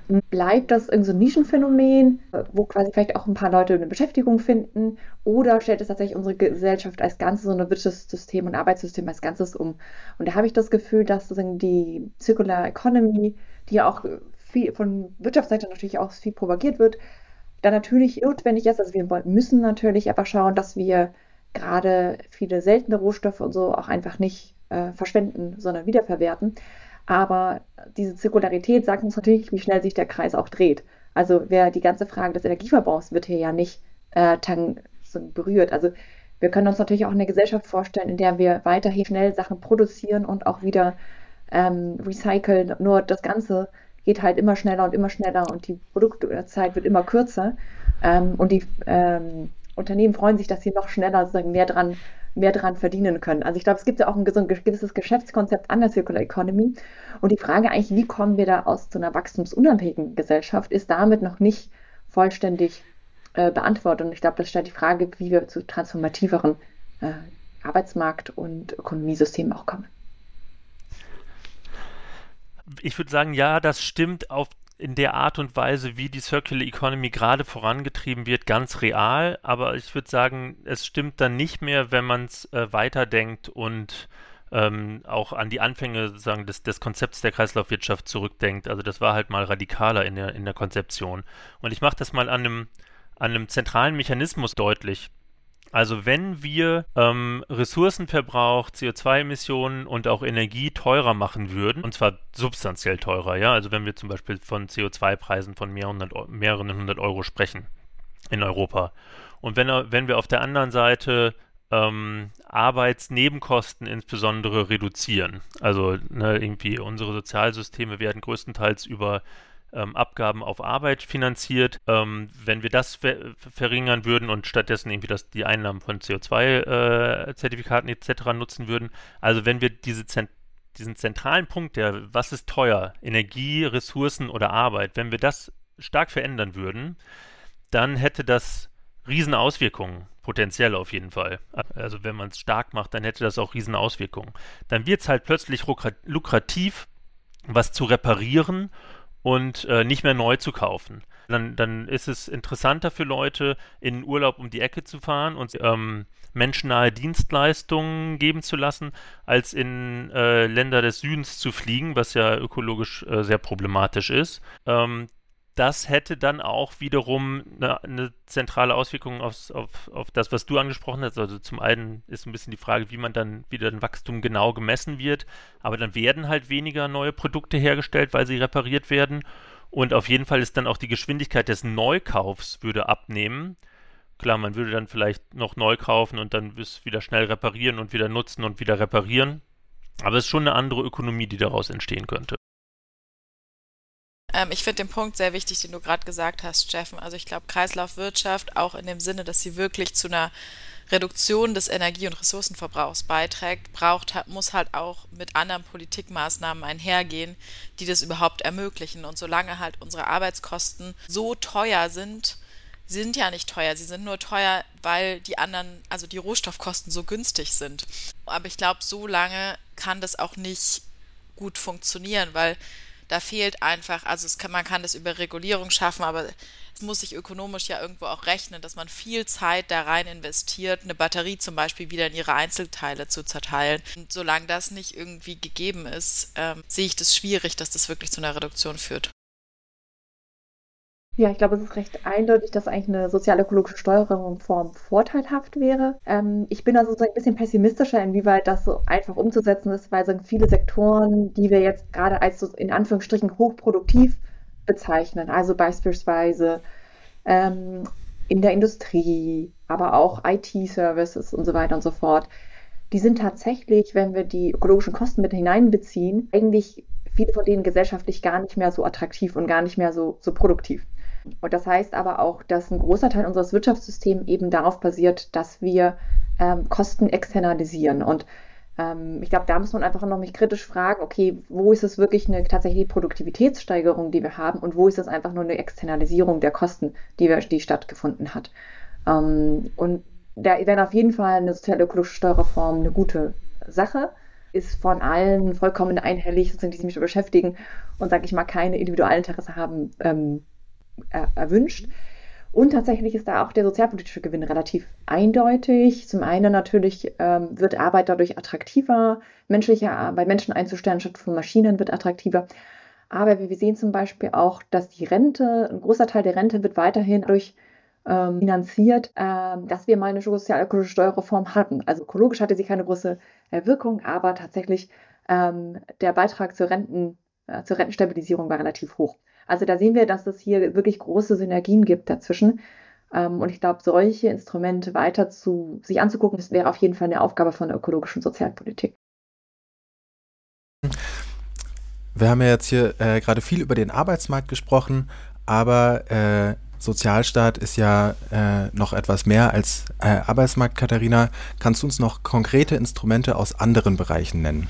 Bleibt das irgend so ein Nischenphänomen, wo quasi vielleicht auch ein paar Leute eine Beschäftigung finden? Oder stellt es tatsächlich unsere Gesellschaft als Ganzes, so ein Wirtschaftssystem und Arbeitssystem als Ganzes um? Und da habe ich das Gefühl, dass sozusagen die Circular Economy, die ja auch viel von Wirtschaftsseite natürlich auch viel propagiert wird, da natürlich notwendig ist. Also wir müssen natürlich einfach schauen, dass wir gerade viele seltene Rohstoffe und so auch einfach nicht äh, verschwenden, sondern wiederverwerten. Aber diese Zirkularität sagt uns natürlich, wie schnell sich der Kreis auch dreht. Also wer die ganze Frage des Energieverbrauchs wird hier ja nicht äh, tang, so berührt. Also wir können uns natürlich auch eine Gesellschaft vorstellen, in der wir weiterhin schnell Sachen produzieren und auch wieder ähm, recyceln. Nur das Ganze geht halt immer schneller und immer schneller und die Produktzeit wird immer kürzer. Ähm, und die ähm, Unternehmen freuen sich, dass sie noch schneller sozusagen mehr dran mehr dran verdienen können. Also ich glaube, es gibt ja auch ein gewisses Geschäftskonzept an der Circular Economy. Und die Frage eigentlich, wie kommen wir da aus so einer wachstumsunabhängigen Gesellschaft, ist damit noch nicht vollständig äh, beantwortet. Und ich glaube, das stellt die Frage, wie wir zu transformativeren äh, Arbeitsmarkt- und Ökonomiesystemen auch kommen. Ich würde sagen, ja, das stimmt auf in der Art und Weise, wie die Circular Economy gerade vorangetrieben wird, ganz real. Aber ich würde sagen, es stimmt dann nicht mehr, wenn man es äh, weiterdenkt und ähm, auch an die Anfänge sozusagen des, des Konzepts der Kreislaufwirtschaft zurückdenkt. Also das war halt mal radikaler in der, in der Konzeption. Und ich mache das mal an einem, an einem zentralen Mechanismus deutlich. Also wenn wir ähm, Ressourcenverbrauch, C O zwei Emissionen und auch Energie teurer machen würden, und zwar substanziell teurer, ja, also wenn wir zum Beispiel von C O zwei Preisen von mehr hundert, mehreren hundert Euro sprechen in Europa. Und wenn, wenn wir auf der anderen Seite ähm, Arbeitsnebenkosten insbesondere reduzieren, also ne, irgendwie unsere Sozialsysteme werden größtenteils über Ähm, Abgaben auf Arbeit finanziert. Ähm, wenn wir das ver verringern würden und stattdessen irgendwie das, die Einnahmen von C O zwei Zertifikaten et cetera nutzen würden, also wenn wir diese Zent diesen zentralen Punkt, der was ist teuer, Energie, Ressourcen oder Arbeit, wenn wir das stark verändern würden, dann hätte das riesen Auswirkungen, potenziell auf jeden Fall. Also wenn man es stark macht, dann hätte das auch riesen Auswirkungen. Dann wird es halt plötzlich lukrativ, was zu reparieren und äh, nicht mehr neu zu kaufen. Dann, dann ist es interessanter für Leute, in den Urlaub um die Ecke zu fahren und ähm, menschennahe Dienstleistungen geben zu lassen, als in äh, Länder des Südens zu fliegen, was ja ökologisch äh, sehr problematisch ist. Ähm, das hätte dann auch wiederum eine, eine zentrale Auswirkung aufs, auf, auf das, was du angesprochen hast. Also zum einen ist ein bisschen die Frage, wie man dann wieder ein Wachstum genau gemessen wird. Aber dann werden halt weniger neue Produkte hergestellt, weil sie repariert werden. Und auf jeden Fall ist dann auch die Geschwindigkeit des Neukaufs würde abnehmen. Klar, man würde dann vielleicht noch neu kaufen und dann wieder schnell reparieren und wieder nutzen und wieder reparieren. Aber es ist schon eine andere Ökonomie, die daraus entstehen könnte. Ähm, ich finde den Punkt sehr wichtig, den du gerade gesagt hast, Steffen. Also ich glaube, Kreislaufwirtschaft auch in dem Sinne, dass sie wirklich zu einer Reduktion des Energie- und Ressourcenverbrauchs beiträgt, braucht, muss halt auch mit anderen Politikmaßnahmen einhergehen, die das überhaupt ermöglichen. Und solange halt unsere Arbeitskosten so teuer sind, sie sind ja nicht teuer, sie sind nur teuer, weil die anderen, also die Rohstoffkosten so günstig sind. Aber ich glaube, so lange kann das auch nicht gut funktionieren, weil da fehlt einfach, also es kann, man kann das über Regulierung schaffen, aber es muss sich ökonomisch ja irgendwo auch rechnen, dass man viel Zeit da rein investiert, eine Batterie zum Beispiel wieder in ihre Einzelteile zu zerteilen. Und solange das nicht irgendwie gegeben ist, ähm, sehe ich das schwierig, dass das wirklich zu einer Reduktion führt. Ja, ich glaube, es ist recht eindeutig, dass eigentlich eine sozial-ökologische Steuerungsform vorteilhaft wäre. Ähm, ich bin also so ein bisschen pessimistischer, inwieweit das so einfach umzusetzen ist, weil so viele Sektoren, die wir jetzt gerade als so in Anführungsstrichen hochproduktiv bezeichnen, also beispielsweise ähm, in der Industrie, aber auch I T-Services und so weiter und so fort, die sind tatsächlich, wenn wir die ökologischen Kosten mit hineinbeziehen, eigentlich viele von denen gesellschaftlich gar nicht mehr so attraktiv und gar nicht mehr so, so produktiv. Und das heißt aber auch, dass ein großer Teil unseres Wirtschaftssystems eben darauf basiert, dass wir ähm, Kosten externalisieren. Und ähm, ich glaube, da muss man einfach noch mich kritisch fragen, okay, wo ist es wirklich eine tatsächliche Produktivitätssteigerung, die wir haben, und wo ist es einfach nur eine Externalisierung der Kosten, die, wir, die stattgefunden hat. Ähm, und da wäre auf jeden Fall eine sozial-ökologische Steuerreform eine gute Sache. ist von allen vollkommen einhellig, sozusagen, die sich damit beschäftigen und, sage ich mal, keine Individualinteresse haben, ähm, er, erwünscht. Und tatsächlich ist da auch der sozialpolitische Gewinn relativ eindeutig. Zum einen natürlich ähm, wird Arbeit dadurch attraktiver, menschliche Arbeit, Menschen einzustellen statt von Maschinen wird attraktiver. Aber wir sehen zum Beispiel auch, dass die Rente, ein großer Teil der Rente wird weiterhin durch ähm, finanziert, ähm, dass wir mal eine sozial-ökologische Steuerreform hatten. Also ökologisch hatte sie keine große äh, Wirkung, aber tatsächlich ähm, der Beitrag zur, Renten, äh, zur Rentenstabilisierung war relativ hoch. Also da sehen wir, dass es hier wirklich große Synergien gibt dazwischen. Ähm, und ich glaube, solche Instrumente weiter zu sich anzugucken, das wäre auf jeden Fall eine Aufgabe von der ökologischen Sozialpolitik. Wir haben ja jetzt hier äh, gerade viel über den Arbeitsmarkt gesprochen, aber äh, Sozialstaat ist ja äh, noch etwas mehr als äh, Arbeitsmarkt. Katharina, kannst du uns noch konkrete Instrumente aus anderen Bereichen nennen?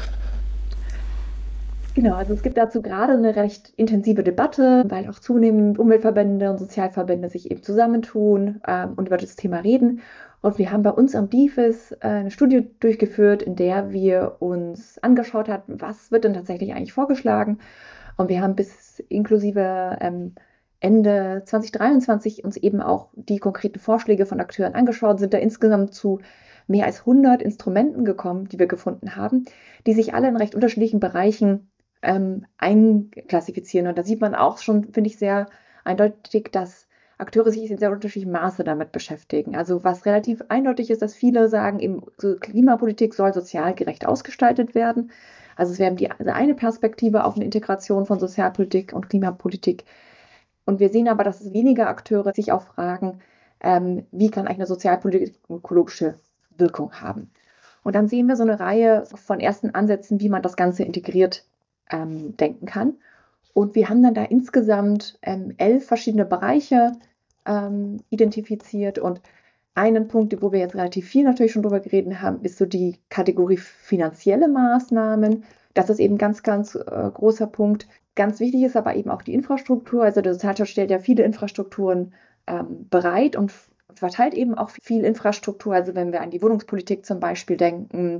Genau, also es gibt dazu gerade eine recht intensive Debatte, weil auch zunehmend Umweltverbände und Sozialverbände sich eben zusammentun ähm, und über das Thema reden. Und wir haben bei uns am D I F I S äh, eine Studie durchgeführt, in der wir uns angeschaut haben, was wird denn tatsächlich eigentlich vorgeschlagen. Und wir haben bis inklusive ähm, Ende zwanzig dreiundzwanzig uns eben auch die konkreten Vorschläge von Akteuren angeschaut, sind da insgesamt zu mehr als hundert Instrumenten gekommen, die wir gefunden haben, die sich alle in recht unterschiedlichen Bereichen ähm, einklassifizieren. Und da sieht man auch schon, finde ich, sehr eindeutig, dass Akteure sich in sehr unterschiedlichem Maße damit beschäftigen. Also was relativ eindeutig ist, dass viele sagen, eben so Klimapolitik soll sozial gerecht ausgestaltet werden. Also es wäre die also eine Perspektive auf eine Integration von Sozialpolitik und Klimapolitik. Und wir sehen aber, dass es weniger Akteure sich auch fragen, ähm, wie kann eigentlich eine Sozialpolitik ökologische Wirkung haben. Und dann sehen wir so eine Reihe von ersten Ansätzen, wie man das Ganze integriert ähm, denken kann. Und wir haben dann da insgesamt ähm, elf verschiedene Bereiche ähm, identifiziert. Und einen Punkt, wo wir jetzt relativ viel natürlich schon drüber geredet haben, ist so die Kategorie finanzielle Maßnahmen. Das ist eben ein ganz, ganz äh, großer Punkt. Ganz wichtig ist aber eben auch die Infrastruktur. Also der Sozialstaat stellt ja viele Infrastrukturen ähm, bereit und verteilt eben auch viel Infrastruktur. Also wenn wir an die Wohnungspolitik zum Beispiel denken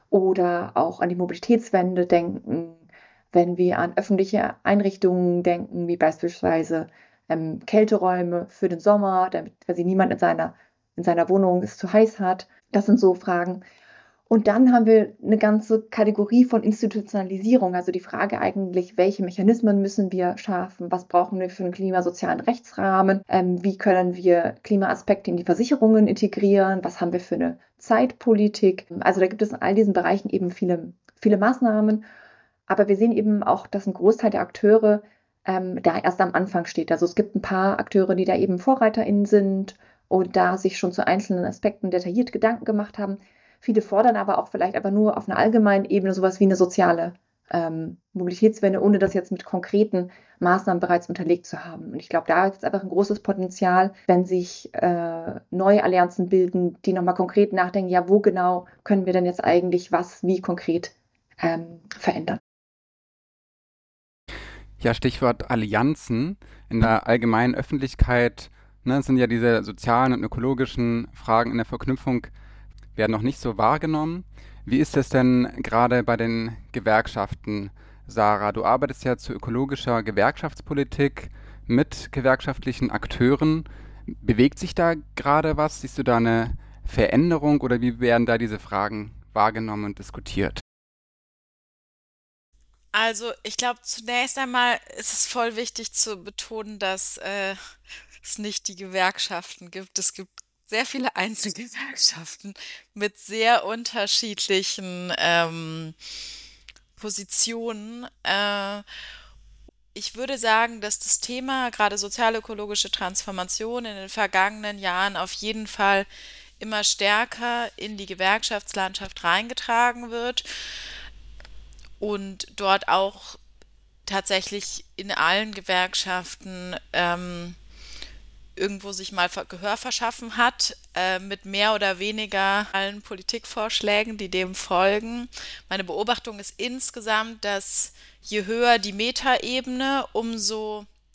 oder auch an die Mobilitätswende denken, wenn wir an öffentliche Einrichtungen denken, wie beispielsweise ähm, Kälteräume für den Sommer, damit quasi niemand in seiner, in seiner Wohnung es zu heiß hat. Das sind so Fragen. Und dann haben wir eine ganze Kategorie von Institutionalisierung, also die Frage eigentlich, welche Mechanismen müssen wir schaffen, was brauchen wir für einen klimasozialen Rechtsrahmen, ähm, wie können wir Klimaaspekte in die Versicherungen integrieren, was haben wir für eine Zeitpolitik. Also da gibt es in all diesen Bereichen eben viele, viele Maßnahmen, aber wir sehen eben auch, dass ein Großteil der Akteure ähm, da erst am Anfang steht. Also es gibt ein paar Akteure, die da eben VorreiterInnen sind und da sich schon zu einzelnen Aspekten detailliert Gedanken gemacht haben. Viele fordern aber auch vielleicht aber nur auf einer allgemeinen Ebene sowas wie eine soziale ähm, Mobilitätswende, ohne das jetzt mit konkreten Maßnahmen bereits unterlegt zu haben. Und ich glaube, da ist einfach ein großes Potenzial, wenn sich äh, neue Allianzen bilden, die nochmal konkret nachdenken, ja, wo genau können wir denn jetzt eigentlich was wie konkret ähm, verändern. Ja, Stichwort Allianzen. In der allgemeinen Öffentlichkeit ne, sind ja diese sozialen und ökologischen Fragen in der Verknüpfung werden noch nicht so wahrgenommen. Wie ist es denn gerade bei den Gewerkschaften, Sarah? Du arbeitest ja zu ökologischer Gewerkschaftspolitik mit gewerkschaftlichen Akteuren. Bewegt sich da gerade was? Siehst du da eine Veränderung oder wie werden da diese Fragen wahrgenommen und diskutiert? Also ich glaube, zunächst einmal ist es voll wichtig zu betonen, dass äh, es nicht die Gewerkschaften gibt. Es gibt sehr viele Einzelgewerkschaften mit sehr unterschiedlichen ähm, Positionen. Äh, ich würde sagen, dass das Thema gerade sozialökologische Transformation in den vergangenen Jahren auf jeden Fall immer stärker in die Gewerkschaftslandschaft reingetragen wird und dort auch tatsächlich in allen Gewerkschaften ähm, irgendwo sich mal Gehör verschaffen hat, äh, mit mehr oder weniger allen Politikvorschlägen, die dem folgen. Meine Beobachtung ist insgesamt, dass je höher die Metaebene, umso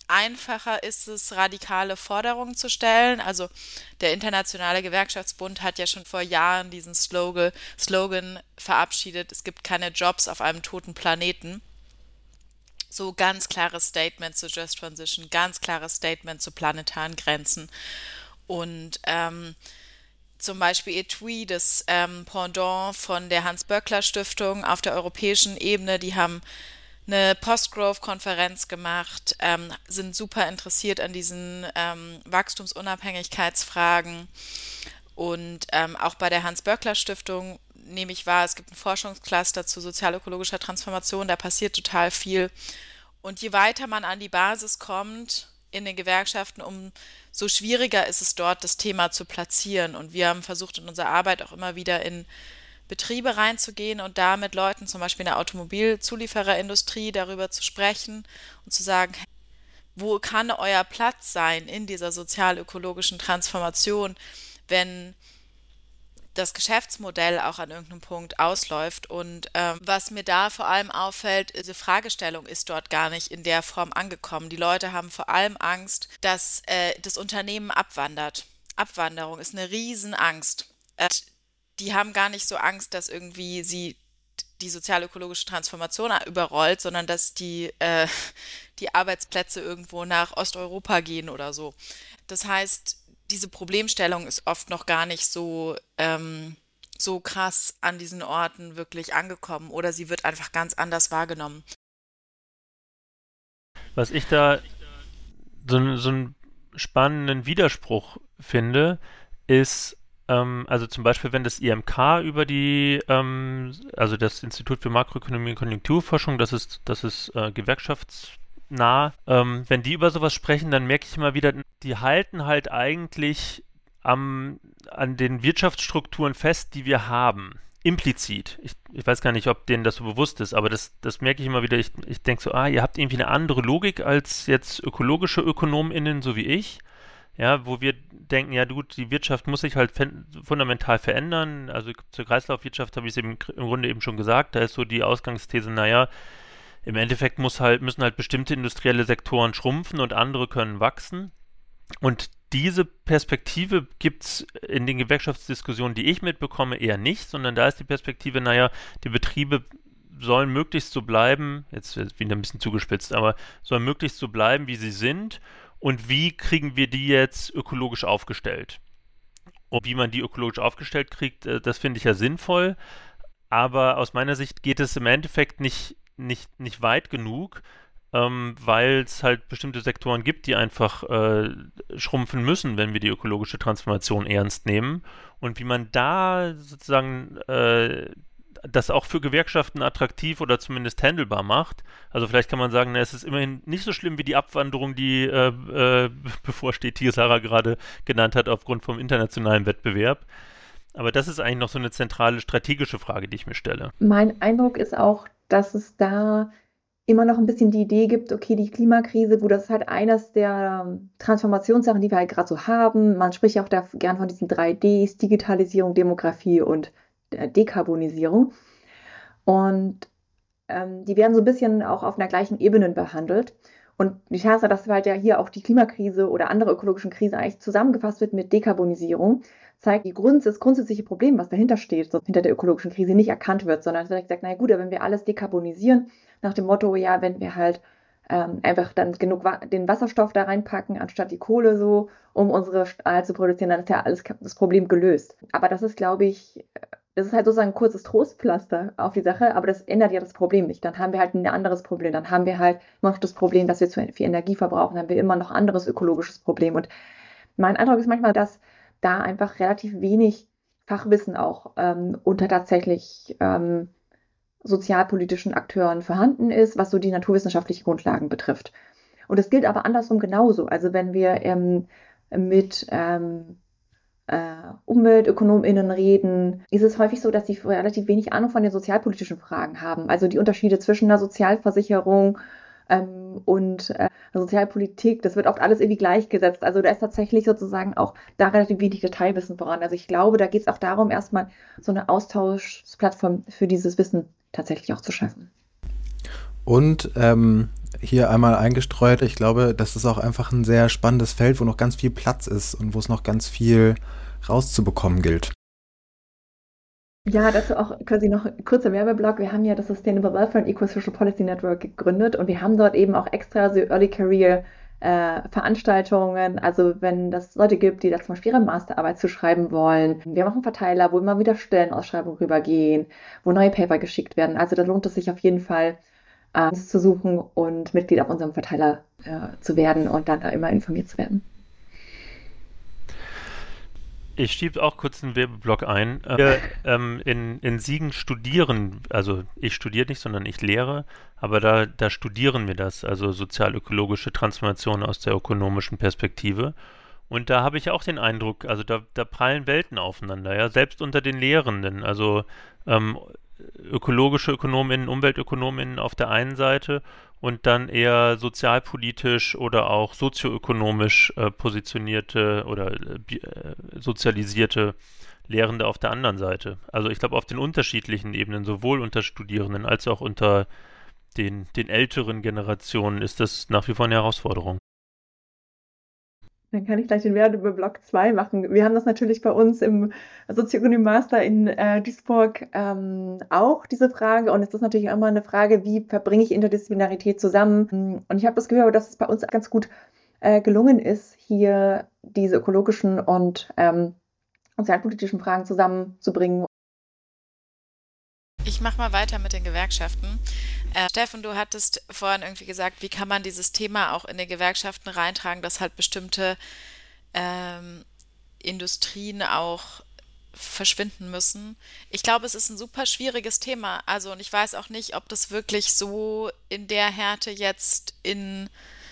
einfacher ist es, radikale Forderungen zu stellen. Also der Internationale Gewerkschaftsbund hat ja schon vor Jahren diesen Slogan, Slogan verabschiedet, es gibt keine Jobs auf einem toten Planeten. So ganz klares Statement zu Just Transition, ganz klares Statement zu planetaren Grenzen. Und ähm, zum Beispiel E T W I, das ähm, Pendant von der Hans-Böckler-Stiftung auf der europäischen Ebene, die haben eine Post-Growth-Konferenz gemacht, ähm, sind super interessiert an diesen ähm, Wachstumsunabhängigkeitsfragen. Und ähm, auch bei der Hans-Böckler-Stiftung nehme ich wahr, es gibt einen Forschungscluster zu sozial-ökologischer Transformation, da passiert total viel. Und je weiter man an die Basis kommt in den Gewerkschaften, umso schwieriger ist es dort, das Thema zu platzieren. Und wir haben versucht, in unserer Arbeit auch immer wieder in Betriebe reinzugehen und da mit Leuten, zum Beispiel in der Automobilzuliefererindustrie, darüber zu sprechen und zu sagen, wo kann euer Platz sein in dieser sozial-ökologischen Transformation, wenn das Geschäftsmodell auch an irgendeinem Punkt ausläuft. Und ähm, was mir da vor allem auffällt, diese Fragestellung ist dort gar nicht in der Form angekommen. Die Leute haben vor allem Angst, dass äh, das Unternehmen abwandert. Abwanderung ist eine Riesenangst. Äh, die haben gar nicht so Angst, dass irgendwie sie die sozial-ökologische Transformation überrollt, sondern dass die, äh, die Arbeitsplätze irgendwo nach Osteuropa gehen oder so. Das heißt, diese Problemstellung ist oft noch gar nicht so, ähm, so krass an diesen Orten wirklich angekommen oder sie wird einfach ganz anders wahrgenommen. Was ich da so, so einen spannenden Widerspruch finde, ist, ähm, also zum Beispiel, wenn das I M K über die, ähm, also das Institut für Makroökonomie und Konjunkturforschung, das ist, das ist äh, gewerkschaftsnah, ähm, wenn die über sowas sprechen, dann merke ich immer wieder, die halten halt eigentlich am, an den Wirtschaftsstrukturen fest, die wir haben. Implizit. Ich, ich weiß gar nicht, ob denen das so bewusst ist, aber das, das merke ich immer wieder. Ich, ich denke so, ah, ihr habt irgendwie eine andere Logik als jetzt ökologische ÖkonomInnen, so wie ich. Ja, wo wir denken, ja gut, die Wirtschaft muss sich halt fundamental verändern. Also zur Kreislaufwirtschaft habe ich es eben im Grunde eben schon gesagt. Da ist so die Ausgangsthese, naja, im Endeffekt muss halt, müssen halt bestimmte industrielle Sektoren schrumpfen und andere können wachsen. Und diese Perspektive gibt es in den Gewerkschaftsdiskussionen, die ich mitbekomme, eher nicht, sondern da ist die Perspektive, naja, die Betriebe sollen möglichst so bleiben, jetzt wieder ein bisschen zugespitzt, aber sollen möglichst so bleiben, wie sie sind. Und wie kriegen wir die jetzt ökologisch aufgestellt? Und wie man die ökologisch aufgestellt kriegt, das finde ich ja sinnvoll. Aber aus meiner Sicht geht es im Endeffekt nicht, nicht, nicht weit genug, ähm, weil es halt bestimmte Sektoren gibt, die einfach äh, schrumpfen müssen, wenn wir die ökologische Transformation ernst nehmen. Und wie man da sozusagen äh, das auch für Gewerkschaften attraktiv oder zumindest handelbar macht. Also vielleicht kann man sagen, na, es ist immerhin nicht so schlimm wie die Abwanderung, die äh, äh, bevorsteht, die Sarah gerade genannt hat, aufgrund vom internationalen Wettbewerb. Aber das ist eigentlich noch so eine zentrale strategische Frage, die ich mir stelle. Mein Eindruck ist auch, dass es da immer noch ein bisschen die Idee gibt, okay, die Klimakrise, gut, das ist halt eines der Transformationssachen, die wir halt gerade so haben. Man spricht ja auch da gern von diesen drei Ds, Digitalisierung, Demografie und Dekarbonisierung. Und ähm, die werden so ein bisschen auch auf einer gleichen Ebene behandelt. Und die Tatsache, dass halt ja hier auch die Klimakrise oder andere ökologischen Krisen eigentlich zusammengefasst wird mit Dekarbonisierung, zeigt die Grund, das grundsätzliche Problem, was dahinter steht, so hinter der ökologischen Krise nicht erkannt wird, sondern es wird gesagt, naja gut, wenn wir alles dekarbonisieren, nach dem Motto, ja, wenn wir halt ähm, einfach dann genug wa- den Wasserstoff da reinpacken, anstatt die Kohle so, um unsere Stahl zu produzieren, dann ist ja alles das Problem gelöst. Aber das ist, glaube ich, das ist halt sozusagen ein kurzes Trostpflaster auf die Sache, aber das ändert ja das Problem nicht. Dann haben wir halt ein anderes Problem. Dann haben wir halt immer noch das Problem, dass wir zu viel Energie verbrauchen. Dann haben wir immer noch ein anderes ökologisches Problem. Und mein Eindruck ist manchmal, dass da einfach relativ wenig Fachwissen auch ähm, unter tatsächlich ähm, sozialpolitischen Akteuren vorhanden ist, was so die naturwissenschaftlichen Grundlagen betrifft. Und das gilt aber andersrum genauso. Also wenn wir ähm, mit ähm, äh, UmweltökonomInnen reden, ist es häufig so, dass sie relativ wenig Ahnung von den sozialpolitischen Fragen haben. Also die Unterschiede zwischen einer Sozialversicherung ähm, und äh, Sozialpolitik, das wird oft alles irgendwie gleichgesetzt. Also da ist tatsächlich sozusagen auch da relativ wenig Detailwissen voran. Also ich glaube, da geht es auch darum, erstmal so eine Austauschplattform für dieses Wissen tatsächlich auch zu schaffen. Und ähm, hier einmal eingestreut. Ich glaube, das ist auch einfach ein sehr spannendes Feld, wo noch ganz viel Platz ist und wo es noch ganz viel rauszubekommen gilt. Ja, dazu auch quasi noch ein kurzer Werbeblock. Wir haben ja das Sustainable Welfare and Eco-Social Policy Network gegründet und wir haben dort eben auch extra so Early Career äh, Veranstaltungen. Also wenn das Leute gibt, die da zum Beispiel ihre Masterarbeit zu schreiben wollen. Wir machen Verteiler, wo immer wieder Stellenausschreibungen rübergehen, wo neue Paper geschickt werden. Also da lohnt es sich auf jeden Fall, äh, uns zu suchen und Mitglied auf unserem Verteiler äh, zu werden und dann da immer informiert zu werden. Ich schiebe auch kurz einen Werbeblock ein. Wir ähm, in, in Siegen studieren, also ich studiere nicht, sondern ich lehre, aber da, da studieren wir das, also sozial-ökologische Transformation aus der ökonomischen Perspektive. Und da habe ich auch den Eindruck, also da, da prallen Welten aufeinander, ja, selbst unter den Lehrenden, also ähm, ökologische Ökonominnen, Umweltökonominnen auf der einen Seite und dann eher sozialpolitisch oder auch sozioökonomisch äh, positionierte oder äh, sozialisierte Lehrende auf der anderen Seite. Also ich glaube auf den unterschiedlichen Ebenen, sowohl unter Studierenden als auch unter den, den älteren Generationen ist das nach wie vor eine Herausforderung. Dann kann ich gleich den Werbeblock zwei machen. Wir haben das natürlich bei uns im Sozioökonomie-Master in äh, Duisburg ähm, auch, diese Frage. Und es ist natürlich immer eine Frage, wie verbringe ich Interdisziplinarität zusammen? Und ich habe das Gefühl, dass es bei uns ganz gut äh, gelungen ist, hier diese ökologischen und ähm, sozialpolitischen Fragen zusammenzubringen. Ich mache mal weiter mit den Gewerkschaften. Äh, Steffen, du hattest vorhin irgendwie gesagt, wie kann man dieses Thema auch in die Gewerkschaften reintragen, dass halt bestimmte ähm, Industrien auch verschwinden müssen. Ich glaube, es ist ein super schwieriges Thema. Also, und ich weiß auch nicht, ob das wirklich so in der Härte jetzt in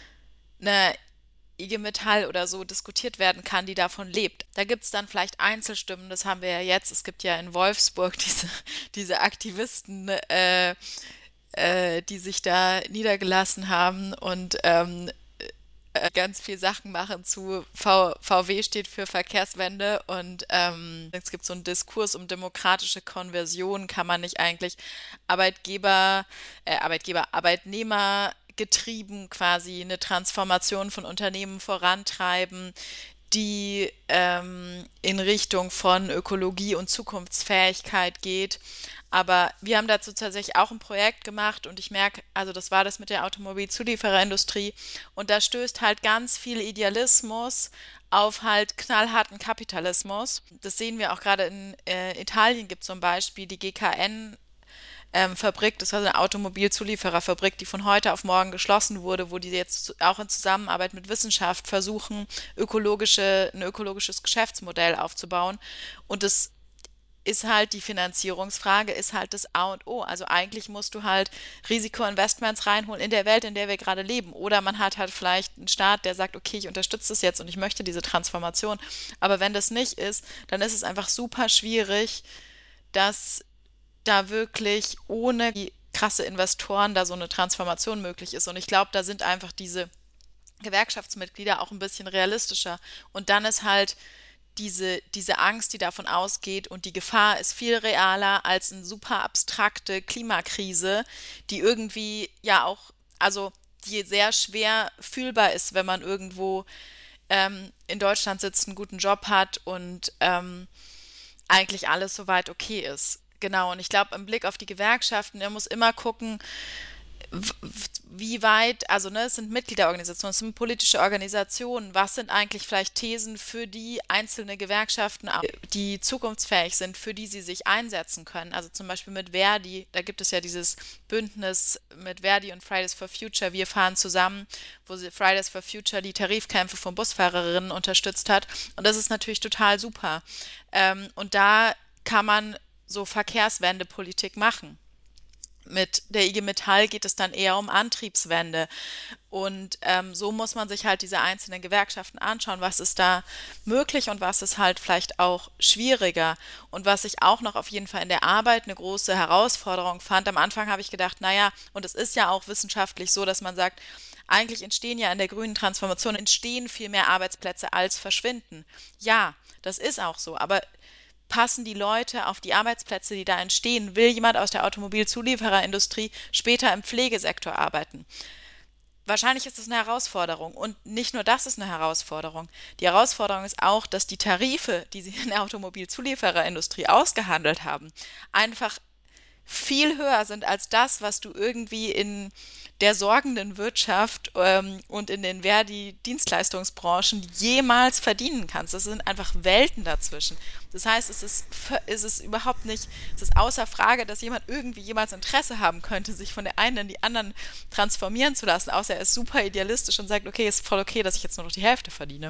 einer I G Metall oder so diskutiert werden kann, die davon lebt. Da gibt es dann vielleicht Einzelstimmen, das haben wir ja jetzt. Es gibt ja in Wolfsburg diese, diese Aktivisten, äh, äh, die sich da niedergelassen haben und ähm, äh, ganz viel Sachen machen zu v VW steht für Verkehrswende und ähm, es gibt so einen Diskurs um demokratische Konversion, kann man nicht eigentlich Arbeitgeber, äh, Arbeitgeber, Arbeitnehmer getrieben quasi eine Transformation von Unternehmen vorantreiben, die ähm, in Richtung von Ökologie und Zukunftsfähigkeit geht. Aber wir haben dazu tatsächlich auch ein Projekt gemacht und ich merke, also das war das mit der Automobilzuliefererindustrie und da stößt halt ganz viel Idealismus auf halt knallharten Kapitalismus. Das sehen wir auch gerade in äh, Italien, gibt es zum Beispiel die G K N Ähm, Fabrik, das war so eine Automobilzuliefererfabrik, die von heute auf morgen geschlossen wurde, wo die jetzt auch in Zusammenarbeit mit Wissenschaft versuchen, ökologische, ein ökologisches Geschäftsmodell aufzubauen. Und das ist halt die Finanzierungsfrage, ist halt das A und O. Also eigentlich musst du halt Risikoinvestments reinholen in der Welt, in der wir gerade leben. Oder man hat halt vielleicht einen Staat, der sagt, okay, ich unterstütze das jetzt und ich möchte diese Transformation. Aber wenn das nicht ist, dann ist es einfach super schwierig, dass da wirklich ohne die krasse Investoren da so eine Transformation möglich ist. Und ich glaube, da sind einfach diese Gewerkschaftsmitglieder auch ein bisschen realistischer. Und dann ist halt diese, diese Angst, die davon ausgeht und die Gefahr ist viel realer als eine super abstrakte Klimakrise, die irgendwie ja auch, also die sehr schwer fühlbar ist, wenn man irgendwo ähm, in Deutschland sitzt, einen guten Job hat und ähm, eigentlich alles soweit okay ist. Genau, und ich glaube, im Blick auf die Gewerkschaften, er muss immer gucken, wie weit, also ne, es sind Mitgliederorganisationen, es sind politische Organisationen, was sind eigentlich vielleicht Thesen, für die einzelne Gewerkschaften, die zukunftsfähig sind, für die sie sich einsetzen können. Also zum Beispiel mit Verdi, da gibt es ja dieses Bündnis mit Verdi und Fridays for Future, wir fahren zusammen, wo sie Fridays for Future die Tarifkämpfe von Busfahrerinnen unterstützt hat. Und das ist natürlich total super. Ähm, und da kann man so Verkehrswendepolitik machen. Mit der I G Metall geht es dann eher um Antriebswende. Und ähm, so muss man sich halt diese einzelnen Gewerkschaften anschauen, was ist da möglich und was ist halt vielleicht auch schwieriger. Und was ich auch noch auf jeden Fall in der Arbeit eine große Herausforderung fand, am Anfang habe ich gedacht, naja, und es ist ja auch wissenschaftlich so, dass man sagt, eigentlich entstehen ja in der grünen Transformation, entstehen viel mehr Arbeitsplätze als verschwinden. Ja, das ist auch so, aber passen die Leute auf die Arbeitsplätze, die da entstehen? Will jemand aus der Automobilzuliefererindustrie später im Pflegesektor arbeiten? wahrscheinlich ist das eine Herausforderung. Und nicht nur das ist eine Herausforderung. Die Herausforderung ist auch, dass die Tarife, die sie in der Automobilzuliefererindustrie ausgehandelt haben, einfach viel höher sind als das, was du irgendwie in der sorgenden Wirtschaft ähm, und in den Verdi-Dienstleistungsbranchen jemals verdienen kannst. Das sind einfach Welten dazwischen. Das heißt, es ist, es ist überhaupt nicht, es ist außer Frage, dass jemand irgendwie jemals Interesse haben könnte, sich von der einen in die anderen transformieren zu lassen, außer er ist super idealistisch und sagt, okay, ist voll okay, dass ich jetzt nur noch die Hälfte verdiene.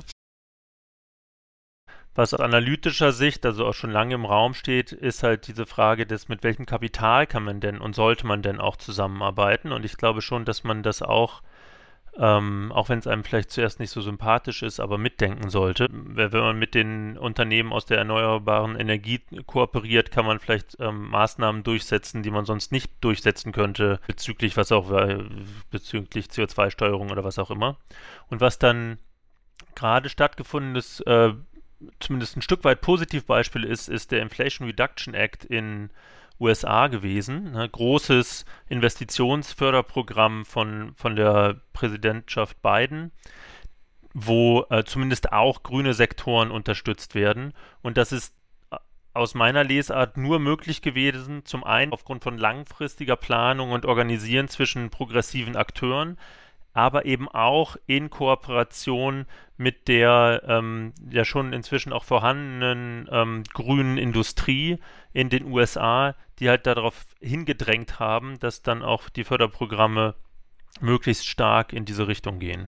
Was aus analytischer Sicht, also auch schon lange im Raum steht, ist halt diese Frage des, mit welchem Kapital kann man denn und sollte man denn auch zusammenarbeiten? Und ich glaube schon, dass man das auch, ähm, auch wenn es einem vielleicht zuerst nicht so sympathisch ist, aber mitdenken sollte. Wenn man mit den Unternehmen aus der erneuerbaren Energie kooperiert, kann man vielleicht ähm, Maßnahmen durchsetzen, die man sonst nicht durchsetzen könnte, bezüglich was auch, äh, bezüglich C O zwei Steuerung oder was auch immer. Und was dann gerade stattgefundenes äh, zumindest ein Stück weit Positivbeispiel ist, ist der Inflation Reduction Act in U S A gewesen. Ne? Großes Investitionsförderprogramm von, von der Präsidentschaft Biden, wo äh, zumindest auch grüne Sektoren unterstützt werden. Und das ist aus meiner Lesart nur möglich gewesen, zum einen aufgrund von langfristiger Planung und Organisieren zwischen progressiven Akteuren, aber eben auch in Kooperation mit der ähm, ja schon inzwischen auch vorhandenen ähm, grünen Industrie in den U S A, die halt darauf hingedrängt haben, dass dann auch die Förderprogramme möglichst stark in diese Richtung gehen.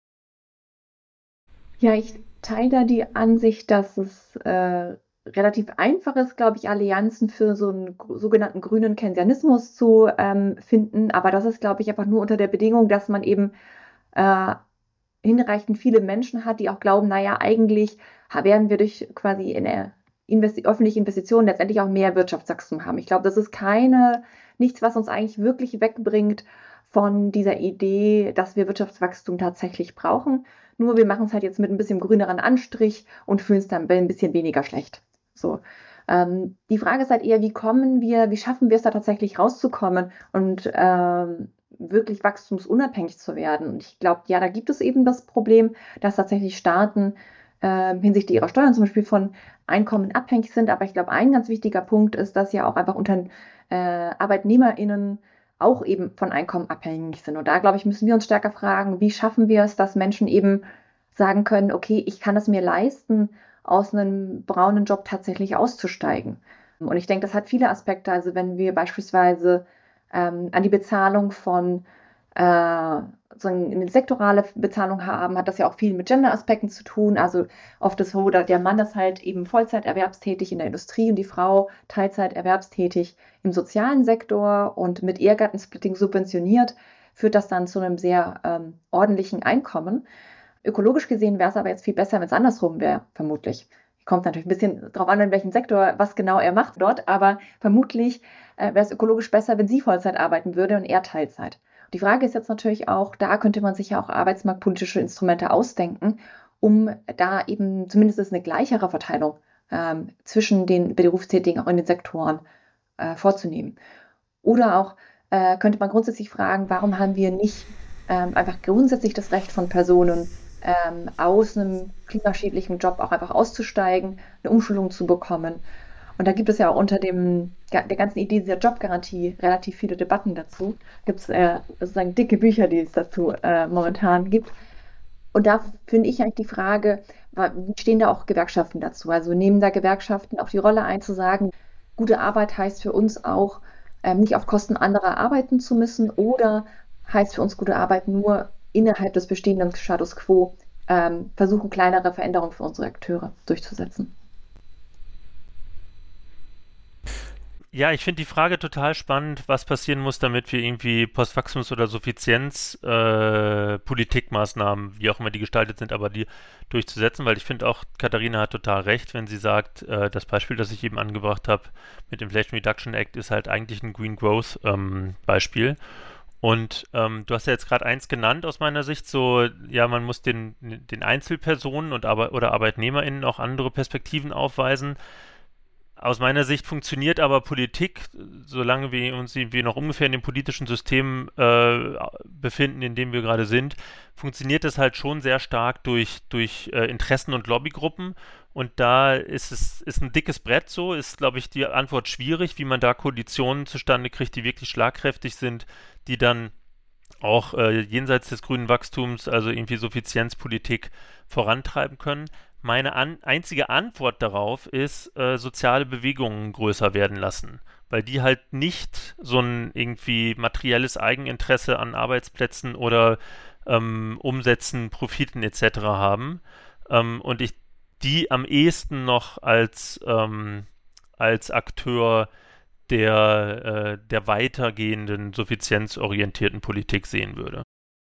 Ja, ich teile da die Ansicht, dass es äh, relativ einfach ist, glaube ich, Allianzen für so einen gr- sogenannten grünen Keynesianismus zu ähm, finden. Aber das ist, glaube ich, einfach nur unter der Bedingung, dass man eben äh, hinreichend viele Menschen hat, die auch glauben, naja, eigentlich ha- werden wir durch quasi in der Investi öffentliche Investitionen letztendlich auch mehr Wirtschaftswachstum haben. Ich glaube, das ist keine, nichts, was uns eigentlich wirklich wegbringt von dieser Idee, dass wir Wirtschaftswachstum tatsächlich brauchen. Nur wir machen es halt jetzt mit ein bisschen grüneren Anstrich und fühlen es dann ein bisschen weniger schlecht. So. Ähm, die Frage ist halt eher, wie kommen wir, wie schaffen wir es da tatsächlich rauszukommen und ähm, wirklich wachstumsunabhängig zu werden? Und ich glaube, ja, da gibt es eben das Problem, dass tatsächlich Staaten äh, hinsichtlich ihrer Steuern zum Beispiel von Einkommen abhängig sind. Aber ich glaube, ein ganz wichtiger Punkt ist, dass ja auch einfach unter äh, ArbeitnehmerInnen auch eben von Einkommen abhängig sind. Und da, glaube ich, müssen wir uns stärker fragen, wie schaffen wir es, dass Menschen eben sagen können, okay, ich kann es mir leisten, aus einem braunen Job tatsächlich auszusteigen. Und ich denke, das hat viele Aspekte. Also wenn wir beispielsweise ähm, an die Bezahlung von äh, so eine sektorale Bezahlung haben, hat das ja auch viel mit Gender-Aspekten zu tun. Also oft ist so, dass der Mann ist halt eben Vollzeit erwerbstätig in der Industrie und die Frau Teilzeit erwerbstätig im sozialen Sektor und mit Ehegattensplitting subventioniert, führt das dann zu einem sehr ähm, ordentlichen Einkommen. Ökologisch gesehen wäre es aber jetzt viel besser, wenn es andersrum wäre, vermutlich. Kommt natürlich ein bisschen drauf an, in welchem Sektor, was genau er macht dort, aber vermutlich äh, wäre es ökologisch besser, wenn sie Vollzeit arbeiten würde und er Teilzeit. Die Frage ist jetzt natürlich auch, da könnte man sich ja auch arbeitsmarktpolitische Instrumente ausdenken, um da eben zumindest eine gleichere Verteilung ähm, zwischen den Berufstätigen auch in den Sektoren äh, vorzunehmen. Oder auch äh, könnte man grundsätzlich fragen, warum haben wir nicht ähm, einfach grundsätzlich das Recht von Personen, ähm, aus einem klimaschädlichen Job auch einfach auszusteigen, eine Umschulung zu bekommen. Und da gibt es ja auch unter dem, der ganzen Idee dieser Jobgarantie relativ viele Debatten dazu. Gibt es äh, sozusagen dicke Bücher, die es dazu äh, momentan gibt. Und da finde ich eigentlich die Frage, wie stehen da auch Gewerkschaften dazu? Also nehmen da Gewerkschaften auch die Rolle ein, zu sagen, gute Arbeit heißt für uns auch, ähm, nicht auf Kosten anderer arbeiten zu müssen, oder heißt für uns gute Arbeit nur innerhalb des bestehenden Status quo ähm, versuchen, kleinere Veränderungen für unsere Akteure durchzusetzen. Ja, ich finde die Frage total spannend, was passieren muss, damit wir irgendwie Postwachstums- oder Suffizienz-Politikmaßnahmen, äh, wie auch immer die gestaltet sind, aber die durchzusetzen, weil ich finde auch, Katharina hat total recht, wenn sie sagt, äh, das Beispiel, das ich eben angebracht habe mit dem Inflation Reduction Act, ist halt eigentlich ein Green Growth ähm, Beispiel. Und ähm, du hast ja jetzt gerade eins genannt aus meiner Sicht, so, ja, man muss den, den Einzelpersonen und Arbe- oder ArbeitnehmerInnen auch andere Perspektiven aufweisen. Aus meiner Sicht funktioniert aber Politik, solange wir uns irgendwie noch ungefähr in dem politischen System äh, befinden, in dem wir gerade sind, funktioniert das halt schon sehr stark durch, durch äh, Interessen- und Lobbygruppen. Und da ist es ist ein dickes Brett so, ist, glaube ich, die Antwort schwierig, wie man da Koalitionen zustande kriegt, die wirklich schlagkräftig sind, die dann auch äh, jenseits des grünen Wachstums, also irgendwie Suffizienzpolitik vorantreiben können. Meine an, einzige Antwort darauf ist, äh, soziale Bewegungen größer werden lassen, weil die halt nicht so ein irgendwie materielles Eigeninteresse an Arbeitsplätzen oder ähm, Umsätzen, Profiten et cetera haben ähm, und ich die am ehesten noch als, ähm, als Akteur der, äh, der weitergehenden, suffizienzorientierten Politik sehen würde.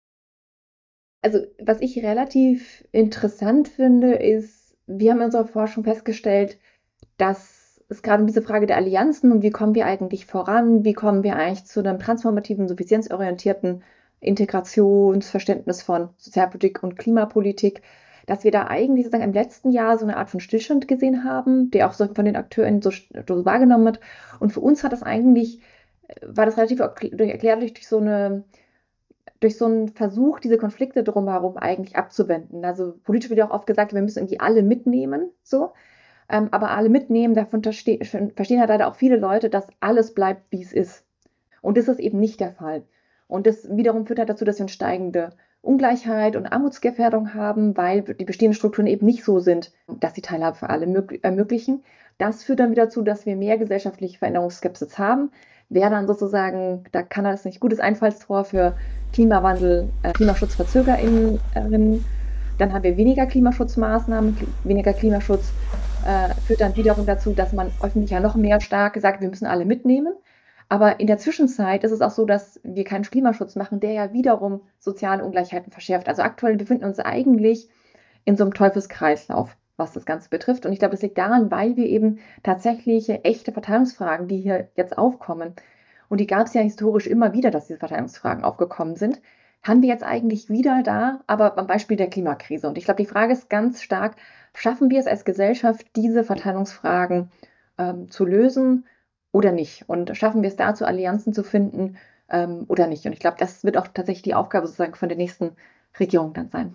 Also, was ich relativ interessant finde, ist, wir haben in unserer Forschung festgestellt, dass es gerade um diese Frage der Allianzen und wie kommen wir eigentlich voran, wie kommen wir eigentlich zu einem transformativen, suffizienzorientierten Integrationsverständnis von Sozialpolitik und Klimapolitik, dass wir da eigentlich sozusagen im letzten Jahr so eine Art von Stillstand gesehen haben, der auch so von den Akteuren so, so wahrgenommen wird. Und für uns hat das eigentlich, war das relativ erklärlich durch so eine durch so einen Versuch, diese Konflikte drumherum eigentlich abzuwenden. Also politisch wird ja auch oft gesagt, wir müssen irgendwie alle mitnehmen, so. Ähm, aber alle mitnehmen, davon verste- verstehen halt leider auch viele Leute, dass alles bleibt, wie es ist. Und das ist eben nicht der Fall. Und das wiederum führt halt dazu, dass wir eine steigende Ungleichheit und Armutsgefährdung haben, weil die bestehenden Strukturen eben nicht so sind, dass die Teilhabe für alle mög- ermöglichen. Das führt dann wieder dazu, dass wir mehr gesellschaftliche Veränderungsskepsis haben. Wer dann sozusagen, da kann das nicht gutes Einfallstor für Klimawandel, äh, KlimaschutzverzögerInnen. Dann haben wir weniger Klimaschutzmaßnahmen, weniger Klimaschutz äh, führt dann wiederum dazu, dass man öffentlich ja noch mehr stark sagt, wir müssen alle mitnehmen. Aber in der Zwischenzeit ist es auch so, dass wir keinen Klimaschutz machen, der ja wiederum soziale Ungleichheiten verschärft. Also aktuell befinden wir uns eigentlich in so einem Teufelskreislauf, was das Ganze betrifft. Und ich glaube, das liegt daran, weil wir eben tatsächliche, echte Verteilungsfragen, die hier jetzt aufkommen, und die gab es ja historisch immer wieder, dass diese Verteilungsfragen aufgekommen sind, haben wir jetzt eigentlich wieder da, aber am Beispiel der Klimakrise. Und ich glaube, die Frage ist ganz stark, schaffen wir es als Gesellschaft, diese Verteilungsfragen ähm, zu lösen oder nicht? Und schaffen wir es dazu, Allianzen zu finden ähm, oder nicht? Und ich glaube, das wird auch tatsächlich die Aufgabe sozusagen von der nächsten Regierung dann sein.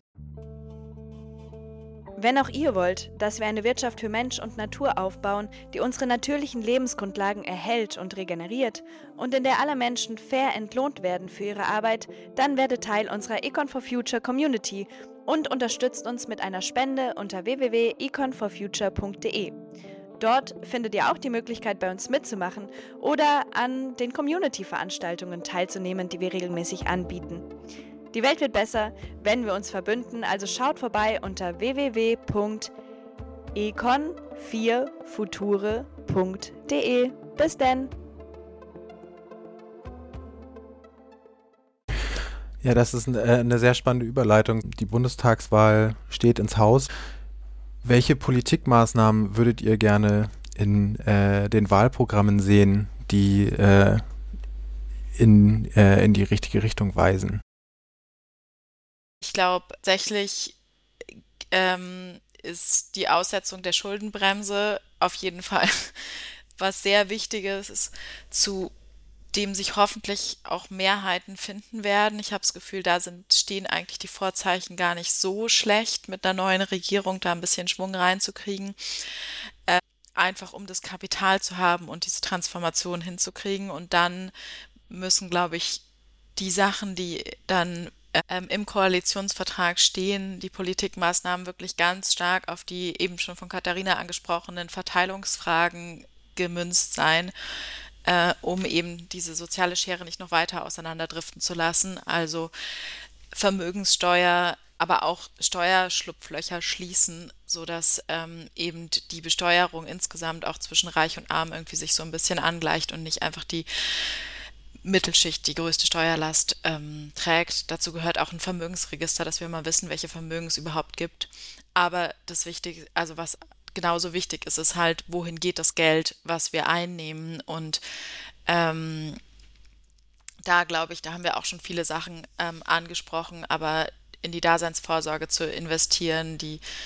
Wenn auch ihr wollt, dass wir eine Wirtschaft für Mensch und Natur aufbauen, die unsere natürlichen Lebensgrundlagen erhält und regeneriert und in der alle Menschen fair entlohnt werden für ihre Arbeit, dann werdet Teil unserer Econ for Future Community und unterstützt uns mit einer Spende unter w w w punkt econ for future punkt d e. Dort findet ihr auch die Möglichkeit, bei uns mitzumachen oder an den Community-Veranstaltungen teilzunehmen, die wir regelmäßig anbieten. Die Welt wird besser, wenn wir uns verbünden, also schaut vorbei unter w w w punkt econ vier future punkt d e. Bis denn! Ja, das ist eine, eine sehr spannende Überleitung. Die Bundestagswahl steht ins Haus. Welche Politikmaßnahmen würdet ihr gerne in äh, den Wahlprogrammen sehen, die äh, in, äh, in die richtige Richtung weisen? Ich glaube, tatsächlich ähm, ist die Aussetzung der Schuldenbremse auf jeden Fall was sehr Wichtiges, ist, zu dem sich hoffentlich auch Mehrheiten finden werden. Ich habe das Gefühl, da sind, stehen eigentlich die Vorzeichen gar nicht so schlecht, mit einer neuen Regierung da ein bisschen Schwung reinzukriegen. Äh, einfach um das Kapital zu haben und diese Transformation hinzukriegen. Und dann müssen, glaube ich, die Sachen, die dann ähm, im Koalitionsvertrag stehen, die Politikmaßnahmen wirklich ganz stark auf die eben schon von Katharina angesprochenen Verteilungsfragen gemünzt sein, äh, um eben diese soziale Schere nicht noch weiter auseinanderdriften zu lassen. Also Vermögenssteuer, aber auch Steuerschlupflöcher schließen, sodass ähm, eben die Besteuerung insgesamt auch zwischen Reich und Arm irgendwie sich so ein bisschen angleicht und nicht einfach die Mittelschicht die größte Steuerlast ähm, trägt. Dazu gehört auch ein Vermögensregister, dass wir mal wissen, welche Vermögen es überhaupt gibt. Aber das Wichtige, also was genauso wichtig ist, ist halt, wohin geht das Geld, was wir einnehmen. Und ähm, da glaube ich, da haben wir auch schon viele Sachen ähm, angesprochen, aber in die Daseinsvorsorge zu investieren, die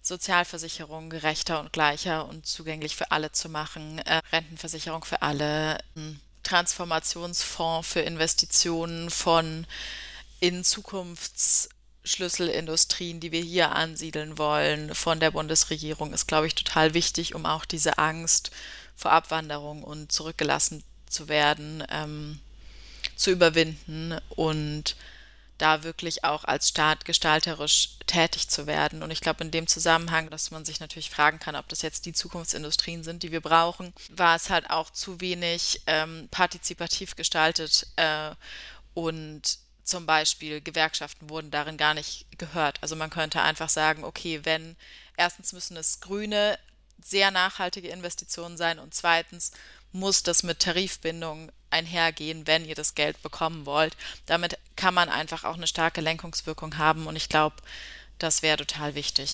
Sozialversicherung gerechter und gleicher und zugänglich für alle zu machen, äh, Rentenversicherung für alle, ein Transformationsfonds für Investitionen von in Zukunftsschlüsselindustrien, die wir hier ansiedeln wollen, von der Bundesregierung, ist, glaube ich, total wichtig, um auch diese Angst vor Abwanderung und zurückgelassen zu werden, ähm, zu überwinden und da wirklich auch als Staat gestalterisch tätig zu werden. Und ich glaube in dem Zusammenhang, dass man sich natürlich fragen kann, ob das jetzt die Zukunftsindustrien sind, die wir brauchen, war es halt auch zu wenig ähm, partizipativ gestaltet äh, und zum Beispiel Gewerkschaften wurden darin gar nicht gehört. Also man könnte einfach sagen, okay, wenn erstens müssen es grüne, sehr nachhaltige Investitionen sein und zweitens muss das mit Tarifbindung einhergehen, wenn ihr das Geld bekommen wollt. Damit kann man einfach auch eine starke Lenkungswirkung haben und ich glaube, das wäre total wichtig.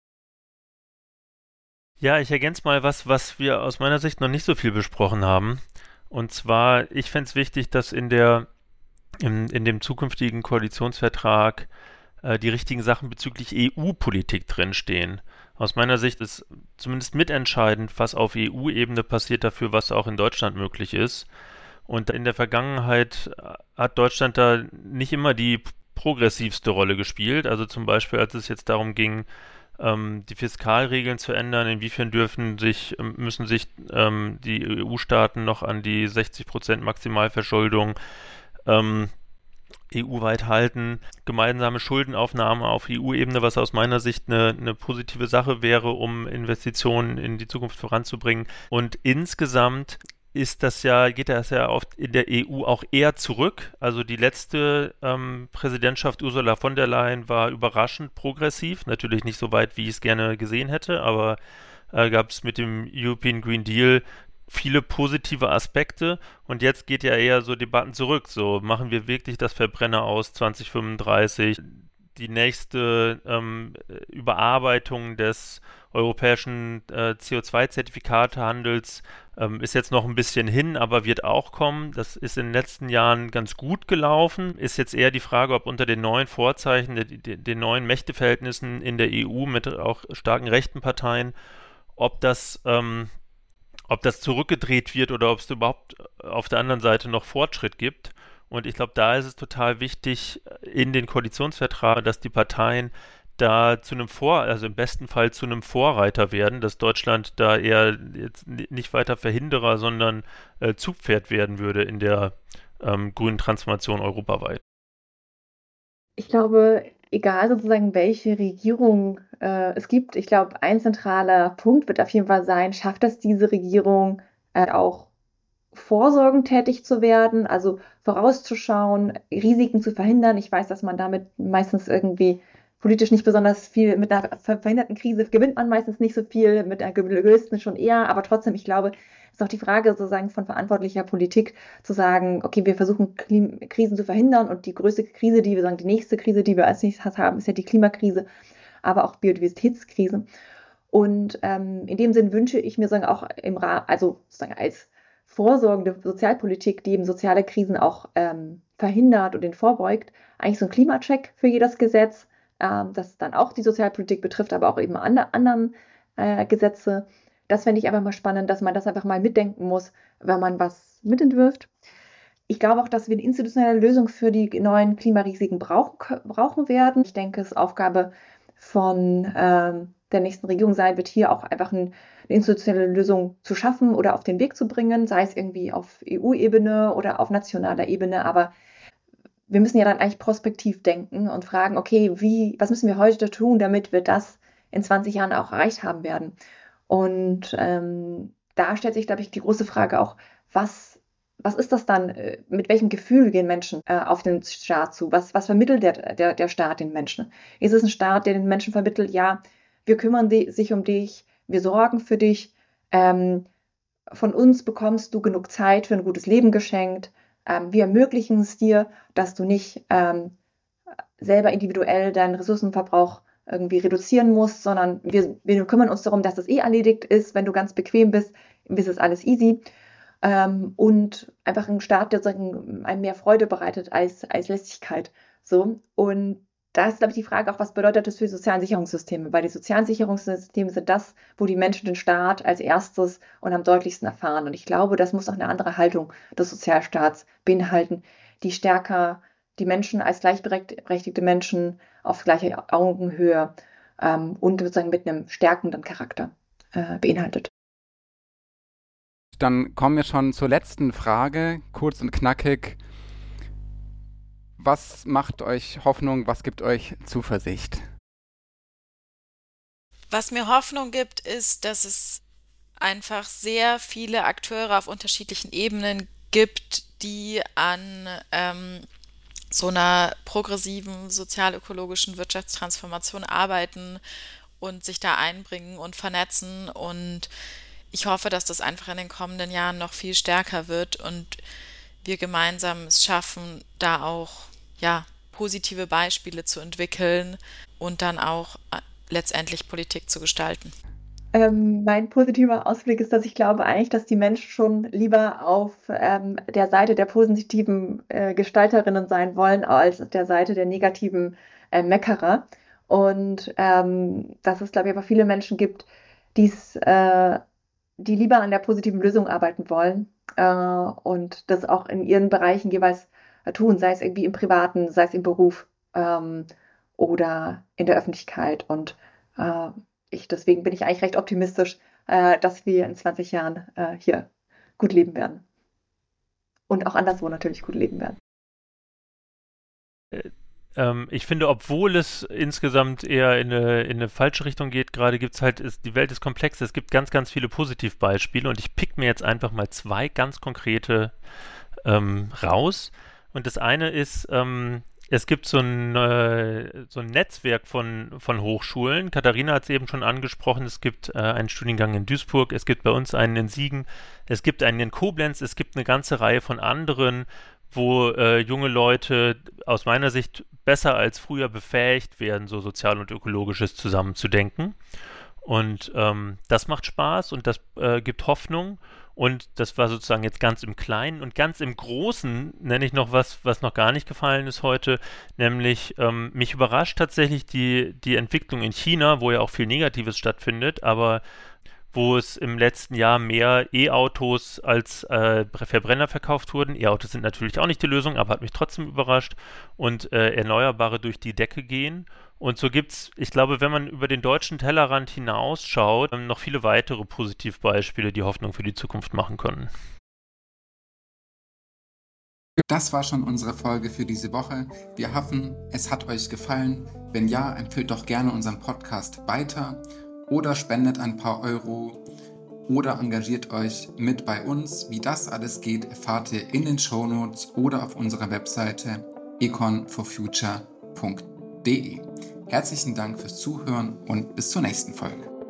Ja, ich ergänze mal was, was wir aus meiner Sicht noch nicht so viel besprochen haben. Und zwar, ich fände es wichtig, dass in der in, in dem zukünftigen Koalitionsvertrag äh, die richtigen Sachen bezüglich E U-Politik drinstehen. Aus meiner Sicht ist zumindest mitentscheidend, was auf E U-Ebene passiert dafür, was auch in Deutschland möglich ist. Und in der Vergangenheit hat Deutschland da nicht immer die progressivste Rolle gespielt. Also zum Beispiel, als es jetzt darum ging, ähm, die Fiskalregeln zu ändern, inwiefern dürfen sich, müssen sich ähm, die E U-Staaten noch an die sechzig Prozent Maximalverschuldung ähm, E U-weit halten, gemeinsame Schuldenaufnahme auf E U-Ebene, was aus meiner Sicht eine, eine positive Sache wäre, um Investitionen in die Zukunft voranzubringen. Und insgesamt ist das ja, geht das ja oft in der E U auch eher zurück. Also die letzte ähm, Präsidentschaft Ursula von der Leyen war überraschend progressiv, natürlich nicht so weit, wie ich es gerne gesehen hätte, aber äh, gab es mit dem European Green Deal viele positive Aspekte und jetzt geht ja eher so Debatten zurück. So, machen wir wirklich das Verbrenner aus zwanzig fünfunddreißig? Die nächste ähm, Überarbeitung des europäischen äh, C O zwei Zertifikatehandels ähm, ist jetzt noch ein bisschen hin, aber wird auch kommen. Das ist in den letzten Jahren ganz gut gelaufen. Ist jetzt eher die Frage, ob unter den neuen Vorzeichen, de, de, den neuen Mächteverhältnissen in der E U mit auch starken rechten Parteien, ob das ähm, ob das zurückgedreht wird oder ob es überhaupt auf der anderen Seite noch Fortschritt gibt. Und ich glaube, da ist es total wichtig in den Koalitionsvertrag, dass die Parteien da zu einem Vor, also im besten Fall zu einem Vorreiter werden, dass Deutschland da eher jetzt nicht weiter Verhinderer, sondern äh, Zugpferd werden würde in der ähm, grünen Transformation europaweit. Ich glaube, egal sozusagen, welche Regierung äh, es gibt, ich glaube, ein zentraler Punkt wird auf jeden Fall sein, schafft es diese Regierung äh, auch vorsorgend tätig zu werden, also vorauszuschauen, Risiken zu verhindern. Ich weiß, dass man damit meistens irgendwie politisch nicht besonders viel, mit einer verhinderten Krise gewinnt man meistens nicht so viel, mit einer gelösten schon eher, aber trotzdem, ich glaube, es ist auch die Frage sozusagen von verantwortlicher Politik zu sagen, okay, wir versuchen Klim- Krisen zu verhindern und die größte Krise, die wir sagen, die nächste Krise, die wir als nächstes haben, ist ja die Klimakrise, aber auch Biodiversitätskrise. Und ähm, in dem Sinn wünsche ich mir sagen auch im Rahmen, also sozusagen als vorsorgende Sozialpolitik, die eben soziale Krisen auch ähm, verhindert und den vorbeugt, eigentlich so ein Klimacheck für jedes Gesetz, ähm, das dann auch die Sozialpolitik betrifft, aber auch eben andere anderen äh, Gesetze. Das fände ich einfach mal spannend, dass man das einfach mal mitdenken muss, wenn man was mitentwirft. Ich glaube auch, dass wir eine institutionelle Lösung für die neuen Klimarisiken brauchen, brauchen werden. Ich denke, es ist Aufgabe von ähm, der nächsten Regierung sein wird, hier auch einfach ein, eine institutionelle Lösung zu schaffen oder auf den Weg zu bringen, sei es irgendwie auf E U-Ebene oder auf nationaler Ebene. Aber wir müssen ja dann eigentlich prospektiv denken und fragen, okay, wie, was müssen wir heute tun, damit wir das in zwanzig Jahren auch erreicht haben werden? Und ähm, da stellt sich, glaube ich, die große Frage auch, was, was ist das dann, äh, mit welchem Gefühl gehen Menschen äh, auf den Staat zu? Was, was vermittelt der, der, der Staat den Menschen? Ist es ein Staat, der den Menschen vermittelt, ja, wir kümmern die, sich um dich, wir sorgen für dich, ähm, von uns bekommst du genug Zeit für ein gutes Leben geschenkt, ähm, wir ermöglichen es dir, dass du nicht ähm, selber individuell deinen Ressourcenverbrauch irgendwie reduzieren musst, sondern wir, wir kümmern uns darum, dass das eh erledigt ist, wenn du ganz bequem bist, ist es alles easy. Ähm, und einfach ein Staat, der sozusagen einem mehr Freude bereitet als, als Lässigkeit. So. Und da ist, glaube ich, die Frage auch, was bedeutet das für die sozialen Sicherungssysteme? Weil die sozialen Sicherungssysteme sind das, wo die Menschen den Staat als erstes und am deutlichsten erfahren. Und ich glaube, das muss auch eine andere Haltung des Sozialstaats beinhalten, die stärker die Menschen als gleichberechtigte Menschen auf gleicher Augenhöhe ähm, und sozusagen mit einem stärkenden Charakter äh, beinhaltet. Dann kommen wir schon zur letzten Frage, kurz und knackig. Was macht euch Hoffnung, was gibt euch Zuversicht? Was mir Hoffnung gibt, ist, dass es einfach sehr viele Akteure auf unterschiedlichen Ebenen gibt, die an ähm, so einer progressiven sozialökologischen Wirtschaftstransformation arbeiten und sich da einbringen und vernetzen. Und ich hoffe, dass das einfach in den kommenden Jahren noch viel stärker wird und wir gemeinsam es schaffen, da auch ja, positive Beispiele zu entwickeln und dann auch letztendlich Politik zu gestalten. Ähm, mein positiver Ausblick ist, dass ich glaube eigentlich, dass die Menschen schon lieber auf ähm, der Seite der positiven äh, Gestalterinnen sein wollen, als auf der Seite der negativen äh, Meckerer. Und ähm, dass es, glaube ich, aber viele Menschen gibt, die's, äh, die lieber an der positiven Lösung arbeiten wollen äh, und das auch in ihren Bereichen jeweils tun, sei es irgendwie im Privaten, sei es im Beruf ähm, oder in der Öffentlichkeit. Und äh, ich, deswegen bin ich eigentlich recht optimistisch, äh, dass wir in zwanzig Jahren äh, hier gut leben werden. Und auch anderswo natürlich gut leben werden. Äh, ähm, ich finde, obwohl es insgesamt eher in eine, in eine falsche Richtung geht, gerade gibt es halt, ist, die Welt ist komplex, es gibt ganz, ganz viele Positivbeispiele und ich pick mir jetzt einfach mal zwei ganz konkrete ähm, raus. Und das eine ist, ähm, es gibt so ein, äh, so ein Netzwerk von, von Hochschulen. Katharina hat es eben schon angesprochen. Es gibt äh, einen Studiengang in Duisburg, es gibt bei uns einen in Siegen, es gibt einen in Koblenz, es gibt eine ganze Reihe von anderen, wo äh, junge Leute aus meiner Sicht besser als früher befähigt werden, so sozial und ökologisches zusammenzudenken. Und ähm, das macht Spaß und das äh, gibt Hoffnung. Und das war sozusagen jetzt ganz im Kleinen und ganz im Großen nenne ich noch was, was noch gar nicht gefallen ist heute, nämlich ähm, mich überrascht tatsächlich die, die Entwicklung in China, wo ja auch viel Negatives stattfindet, aber wo es im letzten Jahr mehr E-Autos als äh, Verbrenner verkauft wurden. E-Autos sind natürlich auch nicht die Lösung, aber hat mich trotzdem überrascht und äh, Erneuerbare durch die Decke gehen. Und so gibt es, ich glaube, wenn man über den deutschen Tellerrand hinausschaut, noch viele weitere Positivbeispiele, die Hoffnung für die Zukunft machen können. Das war schon unsere Folge für diese Woche. Wir hoffen, es hat euch gefallen. Wenn ja, empfehlt doch gerne unseren Podcast weiter oder spendet ein paar Euro oder engagiert euch mit bei uns. Wie das alles geht, erfahrt ihr in den Shownotes oder auf unserer Webseite econ for future punkt de. Herzlichen Dank fürs Zuhören und bis zur nächsten Folge.